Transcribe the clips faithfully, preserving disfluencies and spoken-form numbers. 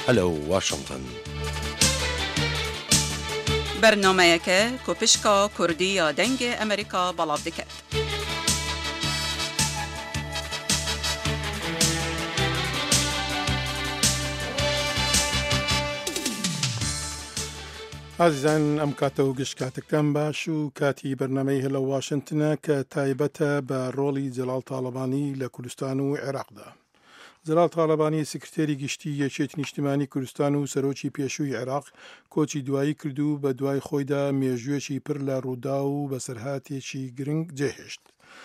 هەلو واشنطن. بەرنمەیەکە کۆپشکا کوردی یا دەنگی ئەمریکا بەڵاو دەکات. ئازیزان ئەم کاتە و گشت کاتەکەم باش و کاتی بەرنمەی هەلە واشنتنە کە تایبەتە بە ڕۆڵی جەلال تاڵەبانی لە کوردستان و عێراقدا. جەلال تاڵەبانی سکرتێری گشتی یەکێتی نیشتیمانی کوردستان و سەرۆکی پێشووی عێراق کۆچی دوایی کردو بە دوای خۆیدا مێژوێکی پڕ لە ڕوودا و بەسەرهاتێکی گرنگ جێهێشت.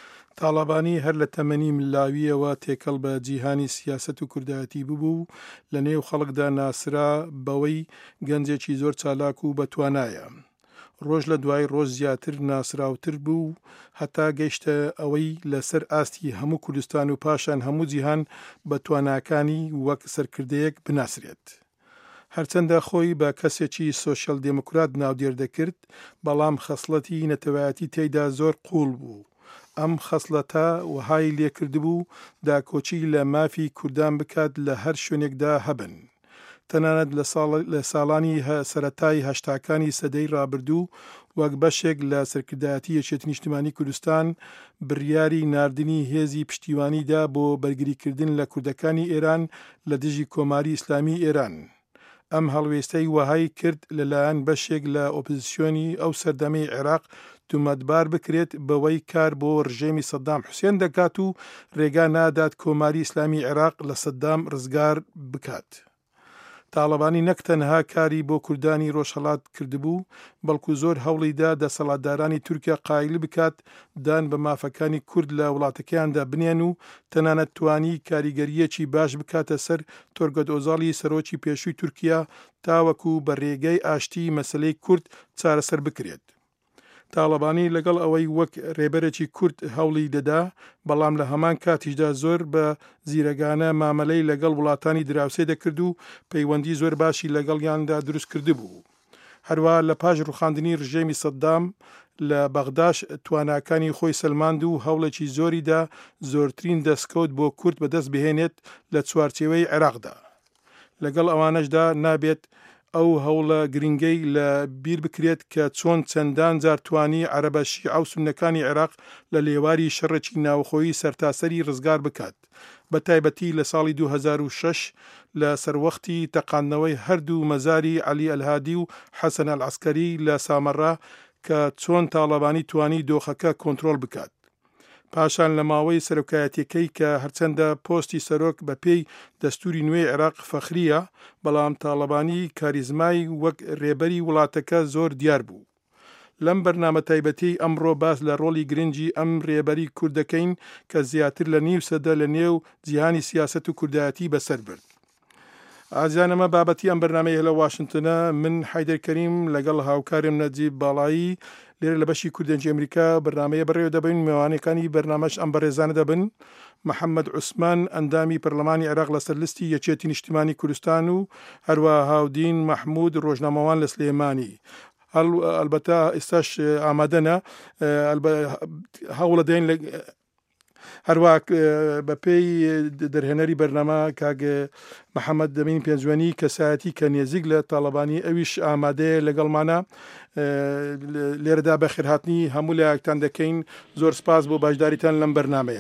تاڵەبانی هەر لە تەمەنی ملاویەوە تێکەڵ بە جیهانی سیاست و کوردایەتی ببوو لە نێو خەڵکدا ناسرا بەوەی گەنجێکی زۆر چالاک و بەتوانایە. ڕۆژ لە دوای ڕۆژ زیاتر ناسراوتر بوو هەتا گەیشتە ئەوەی لەسەر ئاستی هەموو کوردستان و پاشان هەموو جیهان بە تواناکانی وەک سەرکردەیەک بناسرێت. هەرچەندە خۆی بە کەسێکی سۆشیال دێموکرات ناودێر دەکرد، بەڵام خەسڵەتی نەتەوایەتی تێیدا زۆر قوڵ بوو. ئەم خەسڵەتە وهای لێکردبوو داکۆچی لە مافی کوردان بکات لە هەر شوێنێکدا هەبن. تەنانەت لە ساڵانی سەرەتای هەشتاکانی سەدەی ڕابردوو وەک بەشێک لە سەرکردایەتی یەکێتی نیشتیمانی کوردستان بڕیاری ناردنی هێزی پشتیوانیدا بۆ بەرگریکردن لە کوردەکانی ئێران لە دژی کۆماری ئیسلامی ئێران. ئەم هەڵوێستەی وەهای کرد لەلایەن بەشێک لە ئۆپۆزیسیۆنی ئەو سەردەمەی عێراق تومەتبار بکرێت بەوەی کار بۆ ڕژێمی سەدام حوسێن دەکات و ڕێگا نادات کۆماری ئیسلامی عێراق لە سەدام ڕزگار بکات. تاڵەبانی نەک تەنها کاری بۆ کوردانی ڕۆژهەڵات کردبوو، بەڵکو زۆر هەوڵیدا دەسەڵاتدارانی تورکیا قایل بکات دان بە مافەکانی کورد لە وڵاتەکەیاندا بنێن و تەنانەت توانی کاریگەریەکی باش بکاتە سەر تۆرگەت ئۆزاڵی سەرۆکی پێشووی تورکیا تاوەکو بە ڕێگەی ئاشتی مەسەلەی کورد چارەسەر بکرێت. تاڵەبانی لەگەڵ ئەوەی وەک ڕێبەرێکی کورد هەوڵی دەدا، بەڵام لە هەمان کاتیشدا زۆر بە زیرەگانە مامەلەی لەگەڵ وڵاتانی دراوسێ دەکرد و پەیوەندی زۆر باشی لەگەڵیاندا دروست کرده بوو. هەروە لە پاش ڕوخاندنی ڕژێمی سەدام لە بەغداش تواناکانی خۆی سەلماند و هەوڵێکی زۆریدا زۆرترین دەستکەوت بۆ کورد بەدەست بهێنێت لە چوارچێوەی عێراقدا. لەگەڵ ئەوانەشدا نابێت ئەو هەوڵە گرنگەی لە بیر بکرێت کە چۆن چەندان جارتوانی عەرەبە شیعە و سوننەکانی عێراق لە لێواری شەڕێکی ناوخۆیی سەرتاسەری ڕزگار بکات، بە تایبەتی لە ساڵی دوو هەزار و شەش لە سەروەختی تەقاندنەوەی هەردوو مەزاری عەلی ئەلهادی و حەسەن ئەلعەسکەری لە سامەڕا کە چۆن تاڵەبانی توانی دۆخەکە کۆنتڕۆل بکات. پاشان لە ماوەی سەرۆکایەتیەکەی کە هەرچەندە پۆستی سەرۆک بە پێی دەستوری نوێی عێراق فەخریە، بەڵام تاڵەبانی کاریزمای وەک ڕێبەری وڵاتەکە زۆر دیار بوو. لەم بەرنامە تایبەتی ئەمڕۆ باس لە ڕۆڵی گرنگی ئەم ڕێبەری کوورد دەکەین کە زیاتر لە نیو سەدە لە نێو جیهانی سیاست و کوردایەتی بەسەر برد. ئازیانەمە بابەتی ئەم بەرنامەی لە واشنتنە، من حیدەر کەریم لەگەڵ هاوکارم نەجیب باڵایی لێرە لە بەشی کوردەنجی ئەمریکا بەرنامەیە بەڕێوە دەبین. میوانەکانی بەرنامەش ئەم بەڕێزانە دەبن: محەممەد عوسمان ئەندامی پەرلەمانی عێراق لەسەر لستی یەکێتی نیشتیمانی کوردستان و هەروە هاودین مەحموود ڕۆژنامەوان لە سلێمانی. ئەلبەتە ئێستاش ئامادەنە هەوڵە دەین هەروە بەپێی دەرهێنەری بەرنامە کاگ محەممەد دەمین پێنجوەنی کەسایەتی کە نێزیک لە تاڵەبانی ئەویش ئامادەیە لەگەڵمانە. لێرەدا بە خێرهاتنی هەموو لایەکتان دەکەین. زۆر سپاس بۆ باشداریتان لەم بەرنامەیە.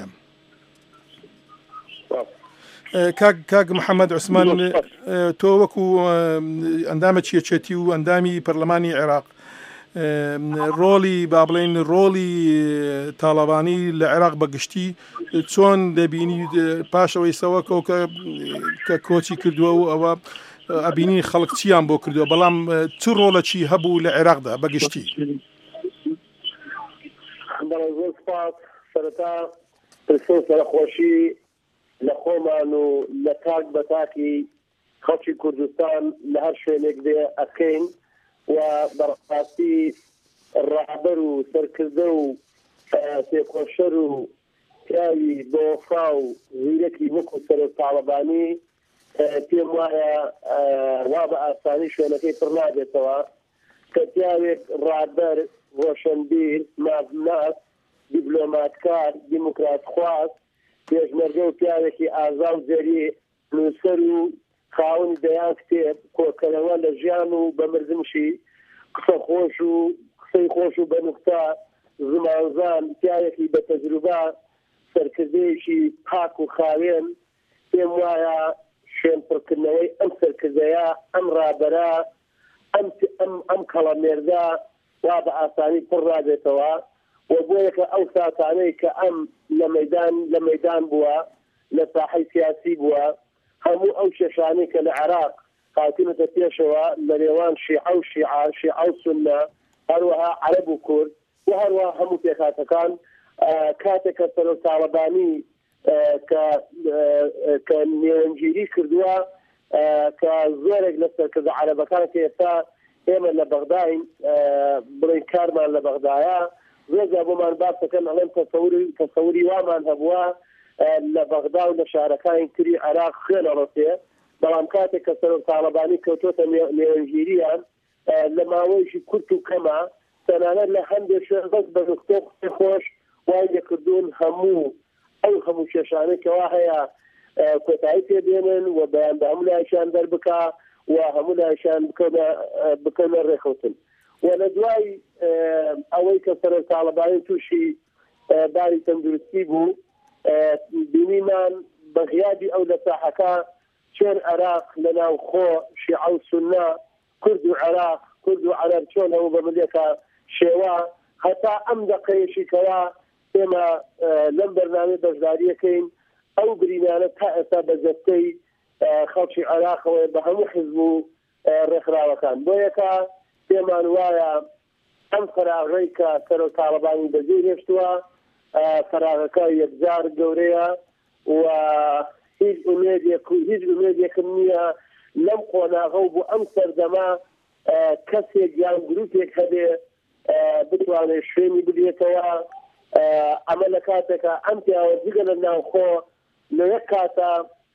کاگ محەممەد عوسمان، تۆ وەکو ئەندامە چیەچێتی و ئەندامی پەرلەمانی عێراق، ڕۆڵی با بڵێن ڕۆڵی تاڵەبانی لە عێراق بەگشتی چۆن دەبینی پاشەوەی سەوەکەوە کە کۆچی کردووە و ئەوە ئەبینی خەڵک چیان بۆ کردووە، بەڵام چ ڕۆڵەکی هەبوو لە عێراقدا بەگشتی؟ سەرەتا سەرخۆشی لە خۆمان و لە تاک بە تاکی خەڵکی کوردستان لە هەر شوێنێک دێ ئەکەین و بەڕاستی ڕابەر و سەرکردە و تێکۆشەر و پیاوی بۆ وەفا و زیرەکی وەکو سەرۆک تاڵەبانی پێم وایە وا بە ئاسانی شوێنەکەی پڕ نابێتەوە کە پیاوێک ڕابەر، ڕۆشنبیر، مازناس، دیبلۆماتکار، دیموکرات خواست، پێشمەرگە و پیاوێکی ئازا و جەری نووسەر و خاوەنی دەیان کتێب کۆکەرەوە لە ژیان و بە مردنشی قسە خۆش و قسەی خۆش و بە نوکتا زمانزان پیاەکی بە تەجروبە سەرکردەیەکی پاک و خاوێن پێم وایە شوێنپڕکردنەوەی ئەم سەرکردەیە ئەم ڕابەرە ئەم کەڵەمێردا وا بە ئاسانی پڕ ڕادێتەوە و بۆیەکە ئەو ساتانەی کە ئەم لە مەدان لە مەدان بووە لە ساحەی سیاسی بووە هەموو ئەو شێشانەی کە لە عێراق هاتوونەتە پێشەوە لە نێوان شیعە و شیعە شیعە و سونە هەروەها عەرەب و کورد و هەروەها هەموو پێکهاتەکان کاتێک کە سەرۆک تاڵەبانی کە نێوەنگیری کردووە کە زۆرێک لە سەرکردە عەرەبەکان کە ئێستا ئێمە لە بەغداین بڵێن کارمان لە بەغدایە زۆرجار بۆمان باس دەکەن ئەڵێن تەسەووری وامان هەبووە لە بەغدا و لە شارەکانی تری عێراق خوێن ئەڵەسێ بەڵام کاتێک کە سەرۆک تاڵەبانی کەوتۆتە نێوەنگیریان لە ماوەیەکی کورت و کەمە تەنانەت لە هەندێک شوێن بەس بە نوختە قسەی خۆش وای لێکردوون هەموو ئەو هەموو کێشانەی کەوا هەیە کۆتایی پێبێنن و بەیان بە هەموو لایشان دەربکا و هەموو لایشان بکەنە ڕێکەوتن و لە دوای ئەوەی کە سەرۆک تاڵەبانی تووشی باری تەندروستی بوو بینیمان بەغیابی ئەو لە ساحەکە چۆن عێراق لە ناو خۆ شیعە و سونە کورد و عێراق کورد و عەرەب چۆن هەموو بەملێکە شێوە هەتا ئەم دەقەیەشی کەوا ئێمە لەم بەرنامەی بەشداریەکەین ئەو برینانە تا ئێستا بە جەستەی خەڵکی عێراقەوە بە هەموو حزب و ڕێکخراوەکان بۆ یەکە پێمان وایە ئەم فراغەی کە سەرۆک تاڵەبانی بەجێ هێشتووە فراغەکە یەکجار گەورەیە و هیچ هیچ ئومێدێکم نییە لەم قۆناغە و بۆ ئەم سەردەما کەسێک یان گروپێک هەبێ بتوانێت شوێنی بدێتەوە ئەمە لە کاتێکە ئەم پیاوە جگە لە ناوخۆ لە یەک کاتە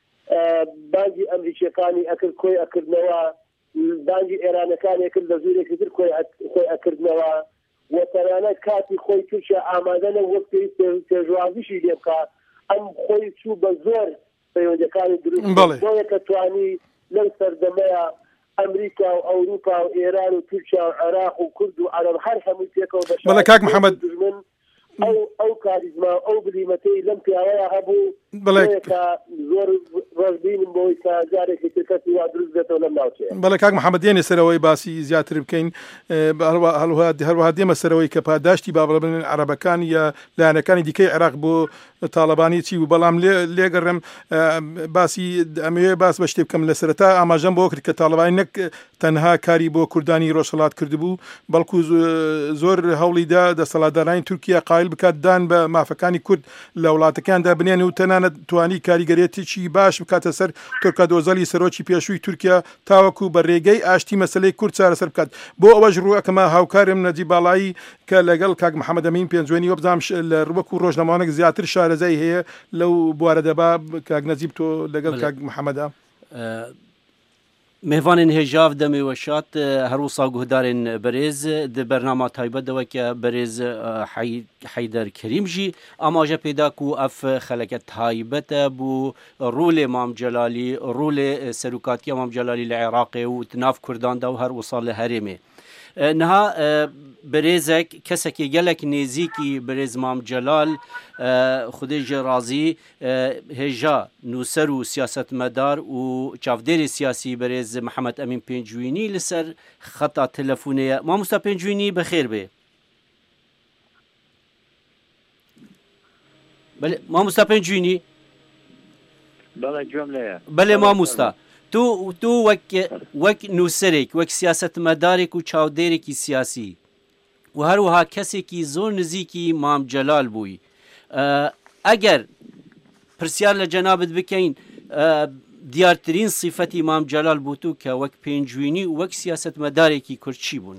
بانگی ئەمریکیەکانی ئەکرد کۆی ئەکردنەوە بانگی ئێرانەکانی کرد لە زورێکی تر کۆی ئەکردنەوە و تەنانەت کاتی خۆی تووشە ئامادەنە وەک پێشوازیشی لێ بکات ئەم خۆی چوو بە زۆر پەیوەندەکانی دروست بۆیە کە توانی لەم سەردەمەیە ئەمریکا و ئەوروپا و ئێران و تورکیا و عێراق و کورد و عەرەب هەر هەمووی پێکەوە بەشار بەڵێ کاک محەممەد ئەو ئەو کاریزما ئەو بلیمەتەی لەم پیاوەیە هەبوو بڵێکە زۆر ڕۆژبینم بۆی کە جارێکی ترکەتی وا دروست بێتەوە لەم ناوچەیە. بەڵێ کاک محەممەد دێنێ سەرەوەی باسی زیاتر بکەین هەروەها دێمە سەرەوەی کە پاداشتی با بڵێن عەرەبەکان یا لایەنەکانی دیکەی عێراق بۆ تاڵەبانی چی بوو بەڵام لێگەڕێم باسی ئەمەوێ باس بە شتێ بکەم لە سەرەتا ئاماژەم بۆ کرد کە تاڵەبانی نەک تەنها کاری بۆ کوردانی ڕۆژهەڵات کردبوو بەڵکو زۆر هەوڵیدا دەسەڵاتدارانی تورکیا قایل بکات دان بە مافەکانی کورد لە وڵاتەکاندا بنێن و تەنانەت توانی کاریگەرێتێکی باش بکاتە سەر تۆرکە دۆزەلی سەرۆکی پێشووی تورکیا تاوەکو بە ڕێگەی ئاشتی مەسلەی کورد چارەسەر بکات بۆ ئەوەش ڕووەکەمە هاوکارم نەجی باڵایی کە لەگەڵ کاک محەممەد ئەمین پێنجوێنی وە بزانام لە ڕوەکو ڕۆژنامەوانێک زیاتر شارەزای هەیە لەو بوارە دەبا کاک نەجیب تۆ لەگەڵ کاک محەممەدا میوانên هێژاv demê weşat her wisa guhdarên berêz di bernama taybet de weke berêz Heyder Kerîm jî amaje pêda ku ev xeleke taybet e bû rolê Mam Celalî rolê serokatiya Mam Celalî li Iraqê û di nav Kurdan de û her wisa li herêmê. Niha berêzek kesekê gelek nêzîkî berêz Mam Celal xudê ji razî hêja nûser û siyasetmedar û çavdêrê siyasî berêz Mihemed Emîn Pêncûînî li ser xeta telefonê ye. Mamosta Pêncûînî bixêr bê. Belê Mamosta Pêncûînî. Belê gûm lê ye. Belê mamosta. تو تو وەک وەک نووسەرێک وەک سیاسەتمەدارێک و چاودێرێکی سیاسی و هەروەها کەسێکی زۆر نزیکی مام جەلال بووی ئەگەر پرسیار لە جەنابت بکەین دیارترین سیفەتی مام جەلال بوو تو کە وەک پێنجوینی و وەک سیاسەتمەدارێکی کورد چی بوون؟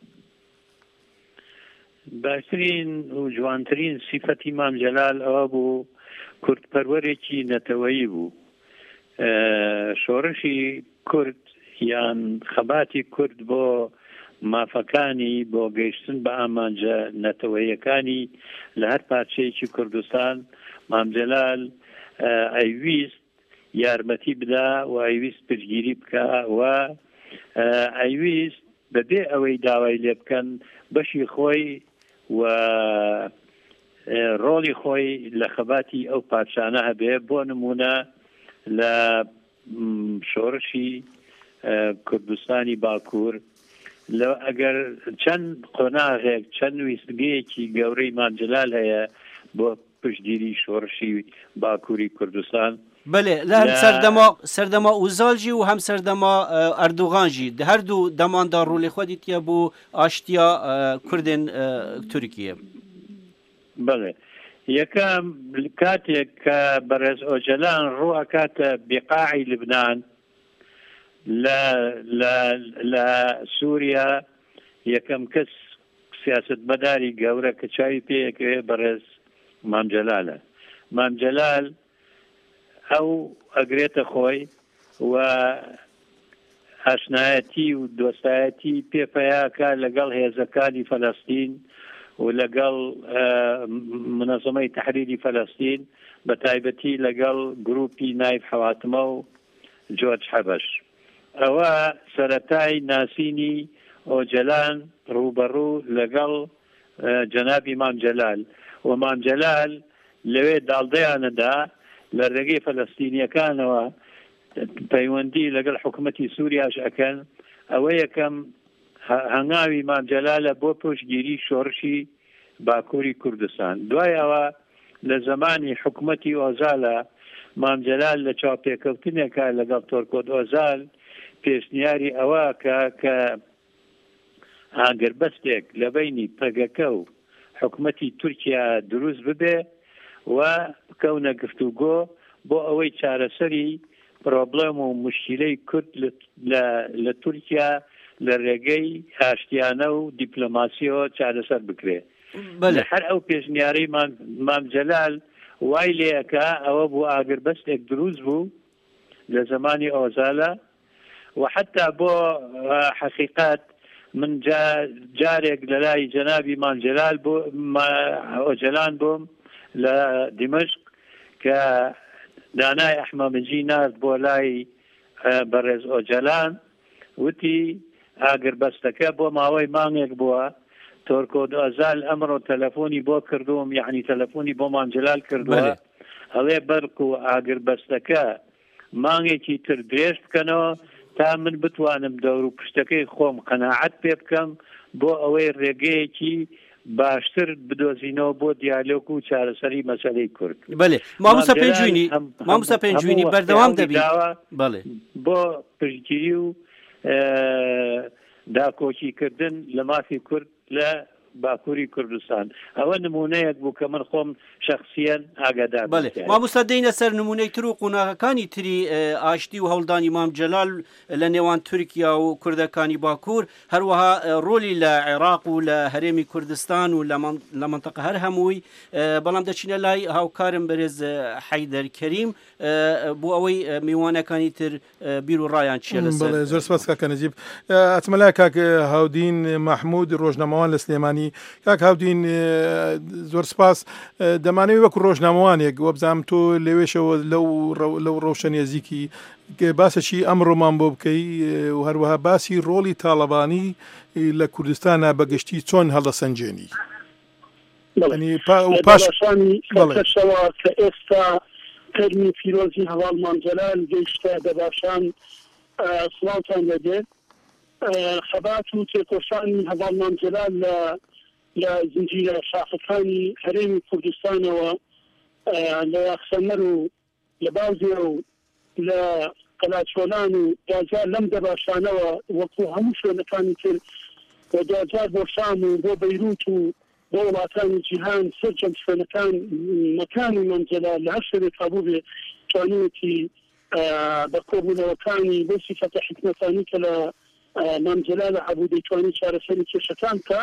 باشترین و جوانترین سیفەتی مام جەلال ئەوە بوو کوردپەروەرێکی نەتەوەیی بوو. شۆڕشی کورد یان خەباتی کورد بۆ مافەکانی بۆ گەیشتن بە ئامانجە نەتەوەیەکانی لە هەر پارچەیەکی کوردستان مام جەلال ئەیویست یارمەتی بدا و ئەویست پشتگیری بکە و ئەویست بەبێ ئەوەی داوای لێ بکەن بەشی خۆی و ڕۆڵی خۆی لە خەباتی ئەو پادشانە هەبێ. بۆ نمونە لە شۆڕشی کوردستانی باکوور لە ئەگەر چەند قۆناغێک چەند ویستگەیەکی گەورەی مامجلال هەیە بۆ پشتگیری شۆڕشی باکووری کوردستان. بەێ لە هەم سەردەما سەردەما ئوزالژی و هەم سەردەما ئەردوغانژی هەردوو دەماندا ڕوولی خۆی تە بوو ئاشتیا کوردن تورکیە. بەڵێ یەکەم کاتێک کە بەڕێز ئۆجەلان ڕوو ئەکاتە بقاعی لبنان لە سووریا یەکەم کەس سیاسەتمەداری گەورە کە چاوی پێیەکەوێ بەڕێز مامجلالە. مامجلال ئەو ئەگرێتە خۆی و ئاشنایەتی و دۆستایەتی پێپەیاکە لەگەڵ هێزەکانی فەلەستین و لەگەڵ منەزەمەی تەحریری فەلەستین بە تایبەتی لەگەڵ گروپی نایب حەواتمە و جۆرج حەبەش. ئەوە سەرەتای ناسینی ئۆجەلان ڕوبەڕوو لەگەڵ جەنابی مامجلال و مامجلال لەوێ داڵدەیانەدا لە ڕێگەی فەلەستینیەکانەوە پەیوەندی لەگەڵ حکوومەتی سووریاش ئەکەن. ئەوە یەکەم هەنگاوی مامجلالە بۆ پشتگیری شۆڕشی باکووری کوردستان. دوای ئەوە لە زمانی حکوومەتی ئۆزالە مامجلال لە چاوپێکەوتنێکە لەگەڵ تۆرکۆت ئۆزال پێشنیاری ئەوە کە کە ئاگربەستێک لە بینی پەگەکە و حکوومەتی تورکیا دروست ببێ و بکەونە گفتوگۆ بۆ ئەوەی چارەسەری پرۆبلەم و مشکلەی کورد لە تورکیا لە ڕێگەی ئاشتیانە و دیپلۆماسیەوە چارەسەر بکرێ. هەر ئەو پێشنیارەی مامجلال وای لێەکە ئەوە بۆ ئاگربەستێک دروست بوو لە زمانی ئۆزالە و حتا بۆ حقیقات من جارێک لە لای جەنابی مامجلال بۆ ئۆجەلان بووم لە دیمەشق کە دانای ئەحمەمەجی نارد بۆ لای بەڕێز ئۆجەلان وتی ئاگربەستەکە بۆ ماوەی مانگێک بووە تۆرکۆت ئۆزال ئەمڕۆ تەلەفۆنی بۆ کردوم یعنی تەلەفۆنی بۆ مامجلال کردووە ئەڵێ بەرق و ئاگربەستەکە مانگێکی تر درێژ بکەنەوە تا من بتوانم دەور و پشتەکەی خۆم قەناعەت پێ بکەم بۆ ئەوەی ڕێگەیەکی باشتر بدۆزینەوە بۆ دیالۆگ و چارەسەری مەسەلەی کورد. بەێ مامۆستا پێنجوینی مامۆستا پێنجوینی بەردەوام دەبی بەڵێ بۆ پشتگیری و داکۆکیکردن لە مافی کورد لە باکووری کوردستان. ئەوە نمونەیەک بوو کە من خۆم شخصیان ئاگادار. بەێ مامۆستا دەینە سەر نمونەی تر و قۆناغەکانی تری ئاشتی و هەوڵدانی مامجلال لە نێوان تورکیا و کوردەکانی باکوور هەروەها ڕۆلی لە عێراق و لە هەرێمی کوردستان و لە منتەقە هەر هەمووی. بەڵام دەچینە لای هاوکارم بەرێز حەیدەر کەریم بۆ ئەوەی میوانەکانی تر بیر و ڕایان چیە لەسەر. زۆر سپاس کاکە نەجیب. ئەتمەلا کاک هاودین مەحموود ڕۆژنامەوان لە سلێمانی. کاک هاودین زۆر سپاس. دەمانەوێت وەکو ڕۆژنامەوانێک وەبزانم تۆ لەوێشەوە لەو ڕەوشەنێزیکی باسەکی ئەمڕۆمان بۆ بکەی و هەروەها باسی ڕۆڵی تاڵەبانی لە کوردستانە بەگشتی چۆن هەڵەسەنجێنی. پاشەوە کە ئێستا کەرمی پیرۆزی هەواڵ مامجلال گەیشتە دەباشان سڵاوتان دەدێت. خەبات و تێکۆشانی هەواڵ مامجلال لە زنجیرە شاخەکانی هەرێمی کوردستانەوە لە یاخسەمەر و لە باوزێ و لە قەلاچۆلان و دوجار لەم دەباشانەوە وەکو هەموو شوێنەکانی تر و دوجار بۆ شام و بۆ بەیروت و بۆ وڵاتانی جیهان سەرجەم شوێنەکان مەکانی مامجلال لە هەر شوێنێک هەبوو بێ توانیوەتی بە کۆبوونەوەکانی بۆ سیفەتە حکمەتانی کە لە مامجلال هەبوو دەیتوانی چارەسەری کێشەکان کە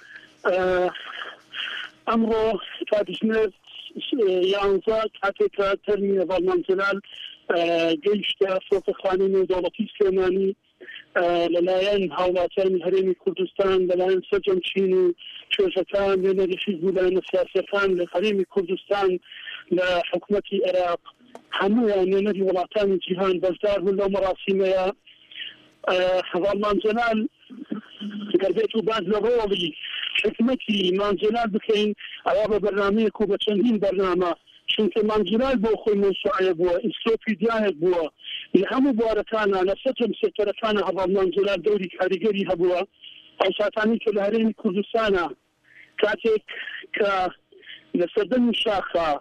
ئەمڕۆ کاتژمێر یانزە کاتێکە تەرمی هەواڵ مامجلال گەیشتە فڕۆکەخانەی نێودەوڵەتی سلێمانی لەلایەن هاوڵاتیانی هەرێمی کوردستان لەلایەن سەرجەمچین و توێژەکان لەنەریشی بوو لایەنە سیاسیەکان لە هەرێمی کوردستان لە حکوومەتی عێراق هەموو نێنەری وڵاتانی جیهان بەشدار بوون لەو مەراسیمەیە. هەواڵمان جەلال گەر بێت و باز لە ڕۆڵی حکمەتی مانجلال بکەین ئەوە بە بەرنامەیەک و بە چەندین بەرنامە، چونکە مانجلال بۆ خۆی موسوعەیە بووە، ئینسیکلۆپیدیایەک بووە لە هەموو بوارەکانە لە سەرجەم سێکتەرەکانە هەواڵ مانجلال دەوری کاریگەری هەبووە. ئەو ساتانی کە لە هەرێمی کوردستانە کاتێک کە لە سەردەمی شاخە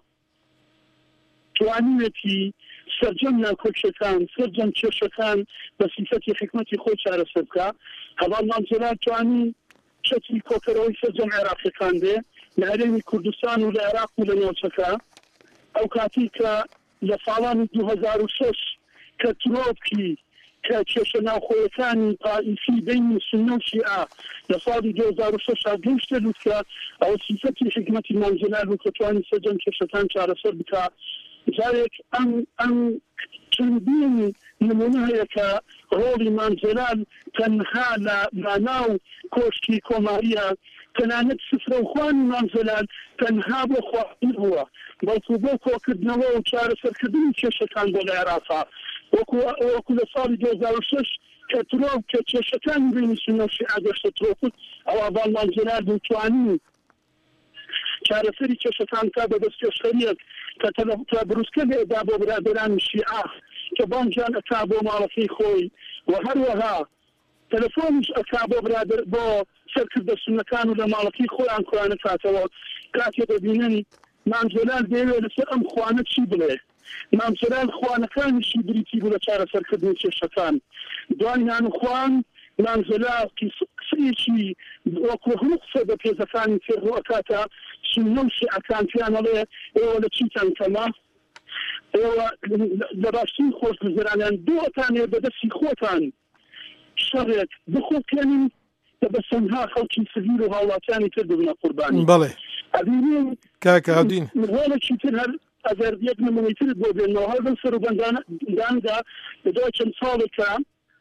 توانیوێتی سەرجەم ناکۆچەکان سەرجەم کێشەکان بە سیفەتی حکمەتی خۆی چارەسەر بکە، هەواڵ مانجلال توانی شەکلی کۆکەرەوەی سەرجەم عێراقیەکان بێ لە هەرێمی کوردستان و لە عێراق و لە نێوچەکە. ئەو کاتی کە لە ساڵانی دوو هەزار و شەش کە ترۆپی کە کێشە ناوخۆیەکانی پائیسی بینی سونە و شیعە لە ساڵی دوو هەزار و شەش گەیشتە لووتکە، ئەو سیفەتی حکمەتی مانجلال بوو کە توانی سەرجەم کێشەکان چارەسەر بکە. جارێک ئەم ئەم چەندین نمونە هەیە کە ڕۆڵی مانجلال تەنها لە ناو کۆشکی کۆماریە، تەنانەت سفرەوخوانی مانجلال تەنها بۆ خواردن بووە، بەڵکو بۆ کۆکردنەوە و چارەسەرکردنی کێشەکان بۆ لە عێراقا. وەکو لە ساڵی دوو هەزار و شەش کە ترۆپ کە کێشەکانی بینی سونە و شیعە گەشتە ترۆپوت، ئەوە هەواڵ مانجلال بوو توانی چارەسەری کێشەکان کا بە دەست پێشخەریەک کە بروسکە لێدا بۆ برادرانی شیعە کە بانجان ئەکا بۆ ماڵەکەی خۆی، و هەروەها تەلەفۆنیش ئەکا بۆ برادر بۆ سەرکردە سونەکان و لە ماڵەکەی خۆیان کوانە کاتەوە. کاتێ دەبینن مانجلال دەیەوێت لەسەر ئەم خوانە چی بڵێ، مانجلال خوانەکانیشی بریتی بوو لە چارەسەرکردنی کێشەکان. دوای نانوخوان مانجلال قسەیەکی وەکو هەموو قسە بە پێزەکانی تێر ڕوئەکاتە سونە و شیعەکان پێیانەڵێ ئێوە لە چیتان کەمە، ئێوە لە باشترین خۆشگوزەرانیان دووەتانێ بەدەستی خۆتان شەڕێک بخۆکەنین کە بە چەندها خەڵکی سڤیل و هاوڵاتیانی تر ببنە قوربانی. بەڵێ ئەبینین کاکە هاودین ڕۆڵێکی تر هەر ئەگەر یەک نمونەی ترت بۆ بێنەوە هەر بن سەر و بەنداندا لە دوای چەند ساڵێکە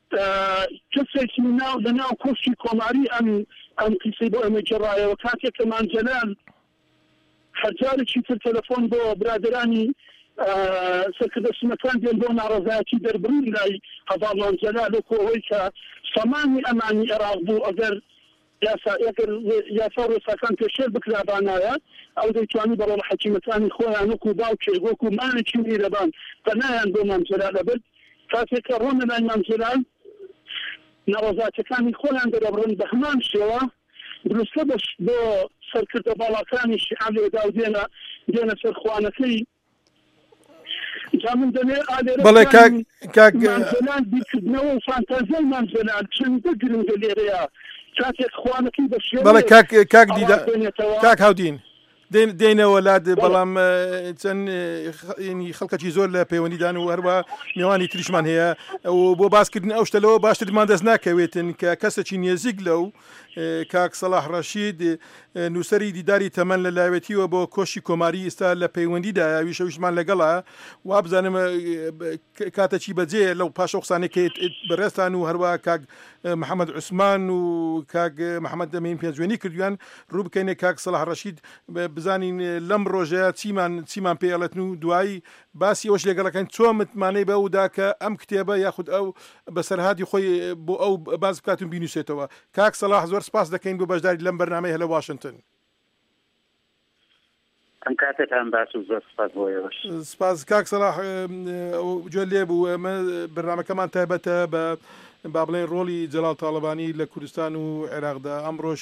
کەسێکی ناو لە ناو کۆشکی کۆماری ئەم ئەم قیسەی بۆ ئەمە گەڕایەوە. کاتێک کە مانجلال هەرجارێکی تر تەلەفۆن بۆ برادرانی سەرکردە سونەکان دێن بۆ ناڕەزایەتی دەربڕین لای هەواڵ مانجلال وەکو ئەوەی کە سەمانی ئەمانی عێراق بوو ئەگەر یاسا ڕێساکان پێشێر بکرابانایە ئەو دەیتوانی بەڕۆڵ حەکیمەکانی خۆیان وەکو باوکێک وەکو مانێکی میرەبان پەنایان بۆ مانجلال ئەبرد. کاتێک کە ڕۆنە لای مانجلال ناڕەزایەتەکانی خۆیان دەرەبڕن بە هەمان شێوە دروستە بۆ سەرکردە باڵاکانی شیعە لێدا و دێنە دێنە سەر خوانەکەی. بەڵێ کاک مانجلال بیرکردنەوە و فانتازیای مانجلال چەندە گرنگە لێرەیە. کاتێک خوانەکەی بە شێوە بەڵێ کاک کاک دیدا کاک هاودین دێنەوە لاد بەڵام چەند خەڵکەکی زۆر لە پەیوەندیدان و هەروە میوانی تریشمان هەیە و بۆ باسکردن ئەو شتەلەوە باشترمان دەست ناکەوێتن کە کەسێکی نێزیک لەو کاک سەلاح ڕەشید نووسری دیداری تەمەن لە لایەتیوە بۆ کۆشی کۆماری ئێستا لە پەیوەندیدا ویشە ویشمان لەگەڵا وا بزانم کاتەکی بەجێ لەو پاشە قسانێکیت بەڕێستان و هەروە کاک محەممەد عوسمان و کاک محەممەد دەمین پێنجوێنی کردویان ڕوو بکەینێ کاک سەلاح ڕەشید بزانین لەم ڕۆژەیە چیمان چیمان پێڵێتن و دوایی باسی ئەوش لێگەڵەکەن چۆن متمانەی بەودا کە ئەم کتێبە یاخود ئەو بەسەرهادی خۆی بۆ ئەو باز بکاتون بینوسێتەوە. کاک سەلاح زۆر سپاس دەکەین بۆ بەشداری لەم بەرنامەی هەلە واشنگتن. ئەم کاتتان باش و زۆر سپاس بۆیەوەش. سپاس کاک سەلاح گوێ لێ بوو. ئەمە بەرنامەکەمان تایبەتە بە با بڵێن ڕۆڵی جەلال تاڵەبانی لە کوردستان و عێراقدا. ئەمڕۆژ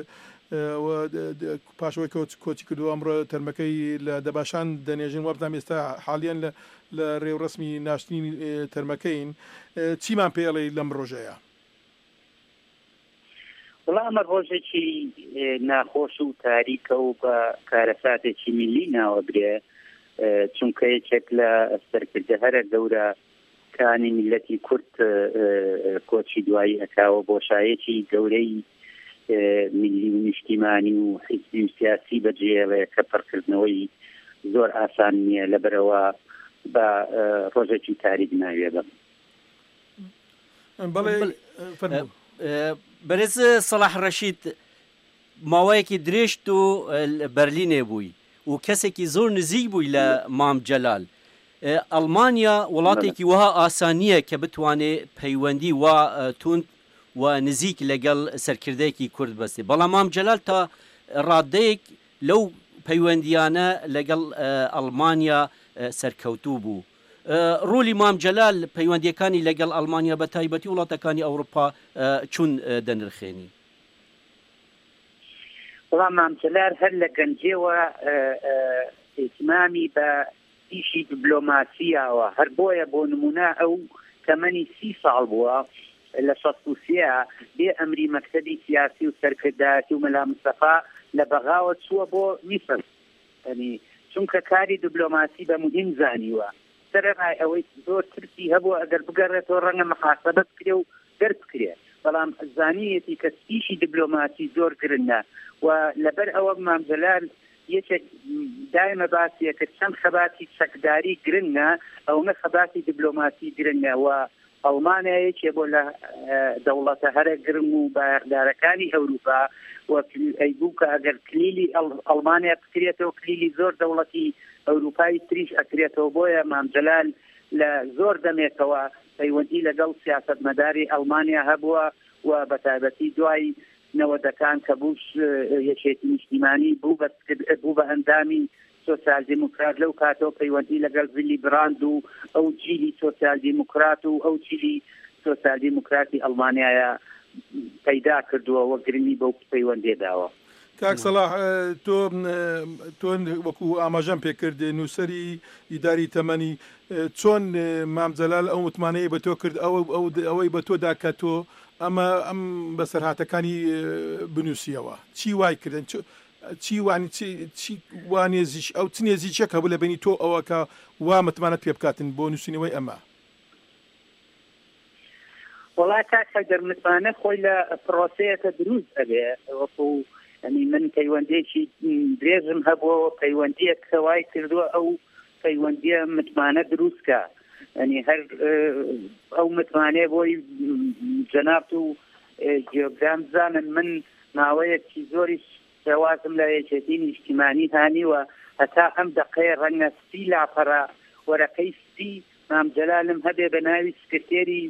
پاشەوەی کۆچی کردو ئەمڕۆ تەرمەکەی لە دەباشان دەنێژین وەبدام ئێستا حالیان لە ڕێوڕسمی ناشتنی تەرمەکەین. چیمان پێڵێ لەم ڕۆژەیە؟ وڵام ئەمە ڕۆژێکی ناخۆش و تاریکە و بە کارەساتێکی میلی ناوەبرێ، چونکە یەکێک لە سەرکردە هەرە گەورە کانی میلەتی کورد کۆچی دوایی ئەکاوە بۆشایەکی گەورەی میلی و نیشتیمانی و حیزبی و سیاسی بەجێڵێ کە پڕکردنەوەی زۆر ئاسان نییە لەبەرەوە بە ڕۆژێکی تاریک ناوێ بم. بەرز سەلاح ڕەشید ماوەیەکی درێژت و بەرلینێ بووی و کەسێکی زۆر نزیک بووی لە مام جەلال. ئەڵمانیا وڵاتێکی وها ئاسانیە کە بتوانێت پەیوەندی وا تونند و نزیک لەگەڵ سەرکردەیەکی کورد بەستی بەڵام مام جەلال تا ڕادەیەک لەو پەیوەندیانە لەگەڵ ئەڵمانیا سەرکەوتوو بوو. ڕۆلی مام جەلال پەیوەندیەکانی لەگەڵ ئەڵمانیا بە تایبەتی وڵاتەکانی ئەوروپا چون دەنرخێنی؟ بەڵام مام جەلال هەر لە گەنجێوە ئیتمامی بە ئیشی دیبلۆماسیەوە هەر بۆیە بۆ نمونە ئەو تەمەنی سی ساڵ بووە لە شەست و سێ بێ ئەمری مەکتەبی سیاسی و سەرکردایەتی و مەلا مستەفا لە بەغاوە چووە بۆ میسر ینی چونکە کاری دیبلۆماسی بە مهم زانیوە سەرەڕای ئەوەی زۆر ترسی هەبوو ئەگەر بگەڕێتەوە ڕەنگە مەحاسەبە بکرێ و دەربکرێ بەڵام زانیەتی کە ئیشی دیبلۆماسی زۆر گرنگە و لەبەر ئەوە مام جەلال یەکێک دایمە باسیە کە چەند خەباتی چەکداری گرنگە ئەوە خەباتی دیبلۆماسی گرنگە و ئەڵمانیا یەکێ بۆ لە دەوڵەتە هەرە گرنگ و بایەخدارەکانی ئەوروپا و ئەیبوو کە ئەگەر کلیلی ئەڵمانیا بکرێتەوە کلیلی زۆر دەوڵەتی ئەوروپای تریش ئەکرێتەوە بۆیە مام جەلال لە زۆر دەمێکەوە پەیوەندی لەگەڵ سیاسەتمەداری ئەڵمانیا هەبووە و بەتایبەتی دوای نەوەدەکان کە بوش یەکێتی نیشتیمانی بوو بە ئەندامی سۆسیال دیموکرات لەو کاتەوە پەیوەندی لەگەڵ ویلی براند و ئەو جیلی سۆسیال دیموکرات و ئەو جیلی سۆسیال دیموکراتی ئەڵمانیایە پەیدا کردووە وە گرنگی بەو پەیوەندێداوە. کاک سەلاح تۆ تۆ وەکو ئاماژەم پێکرد نووسەری ئیداری تەمەنی چۆن مام جەلال ئەو متمانەیە بە تۆ کرد ئەوەی بە تۆدا کە تۆ ئەمە ئەم بەسەرهاتەکانی بنووسیەوە چی وای کردن چی وانێزیش ئەو چ نێزیچەک هەبوو لە بینی تۆ ئەوە کە وا متمانەت پێ بکاتن بۆ نووسینەوەی ئەمە؟ وڵای کاکە گەرمتمانە خۆی لە پرۆسەیەکە دروست ئەبێ وەکو ئەنی من پەیوەندێکی درێژم هەبووە پەیوەندیەک کەوای کردووە ئەو پەیوەندیە متمانە دروستکە ئەنی هەر ئەو متمانێ بۆی جەناب و جیۆگرام زانن من ماوەیەکی زۆری جوازم لە یەکێتی نیشتیمانی هانیوە هەتا ئەم دقەیە ڕەنگە سی لاپەرە وەرەقەی سی مام جەلالم هەبێ بە ناوی سکرتێری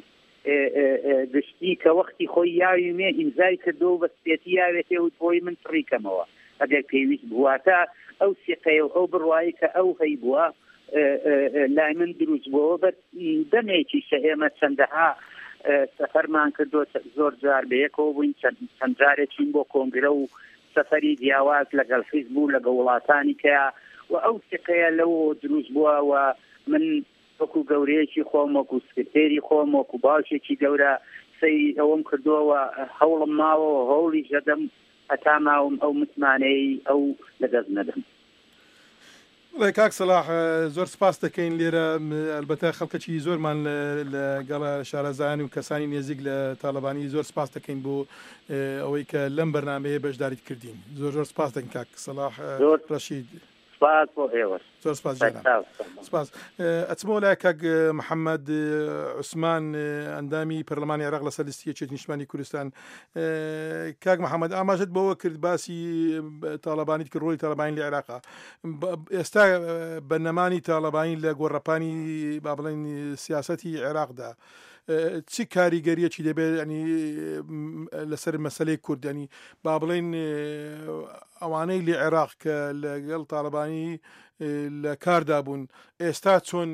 گشتی کە وەختی خۆی یاوی مێ ئیمزای کردو و بە سپێتی یاوێتێ و بۆی من فڕیکەمەوە ئەگەر پێویست بوواتە ئەو سیقەیە و ئەو بڕوایی کە ئەو هەی بووە لای من دروست بووە بە دەمێکی شە ئێمە چەندەها سەفەرمان کردو زۆر جار بەیەکەوە بووین چەند جارێکین بۆ کۆنگرە و سەفەری جیاواز لەگەڵ حیزب بوو لەگە وڵاتانی کەیە و ئەو سیقەیە لەوە دروست بووە و من وەکو گەورەیەکی خۆم وەکو سکرتێری خۆم وەکو باشێکی گەورە سەی ئەوەم کردووە هەوڵم ماوە هەوڵی ژەدەم هەتا ماوم ئەو متمانەی ئەو لەدەست نەدەم. کاک سەلاح زۆر سپاس دەکەین لێرە ئەلبەتە خەڵکەکی زۆرمان لەگەڵ شارەزایان و کەسانی نێزیک لە تاالبانی زۆر سپاس دەکەین بۆ ئەوەی کە لەم بەرنامەیە بەشداریت کردین. زۆر زۆر سپاس دەکەین کاک سەلاح ڕەشید. زۆر سپاس سپاس ئەچمەوە لای کاک محەممەد عوسمان ئەندامی پەرلەمانی عێراق لەسەر لیستی یەکێتی نیشتیمانی کوردستان. کاک محەممەد ئاماژت بەوە کرد باسی تاالبانیت کرد ڕۆلی تاالبانی لە عێراقا ئێستا بەرنەمانی تاالبانی لە گۆڕەپانی با بڵێن سیاسەتی عێراقدا چی کاریگەریەکی دەبێت ینی لەسەر مەسەلەی کورد ینی با بڵێن ئەوانەی لە عێراق کە لەگەڵ تاالبانی لە کاردا بوون ئێستا چۆن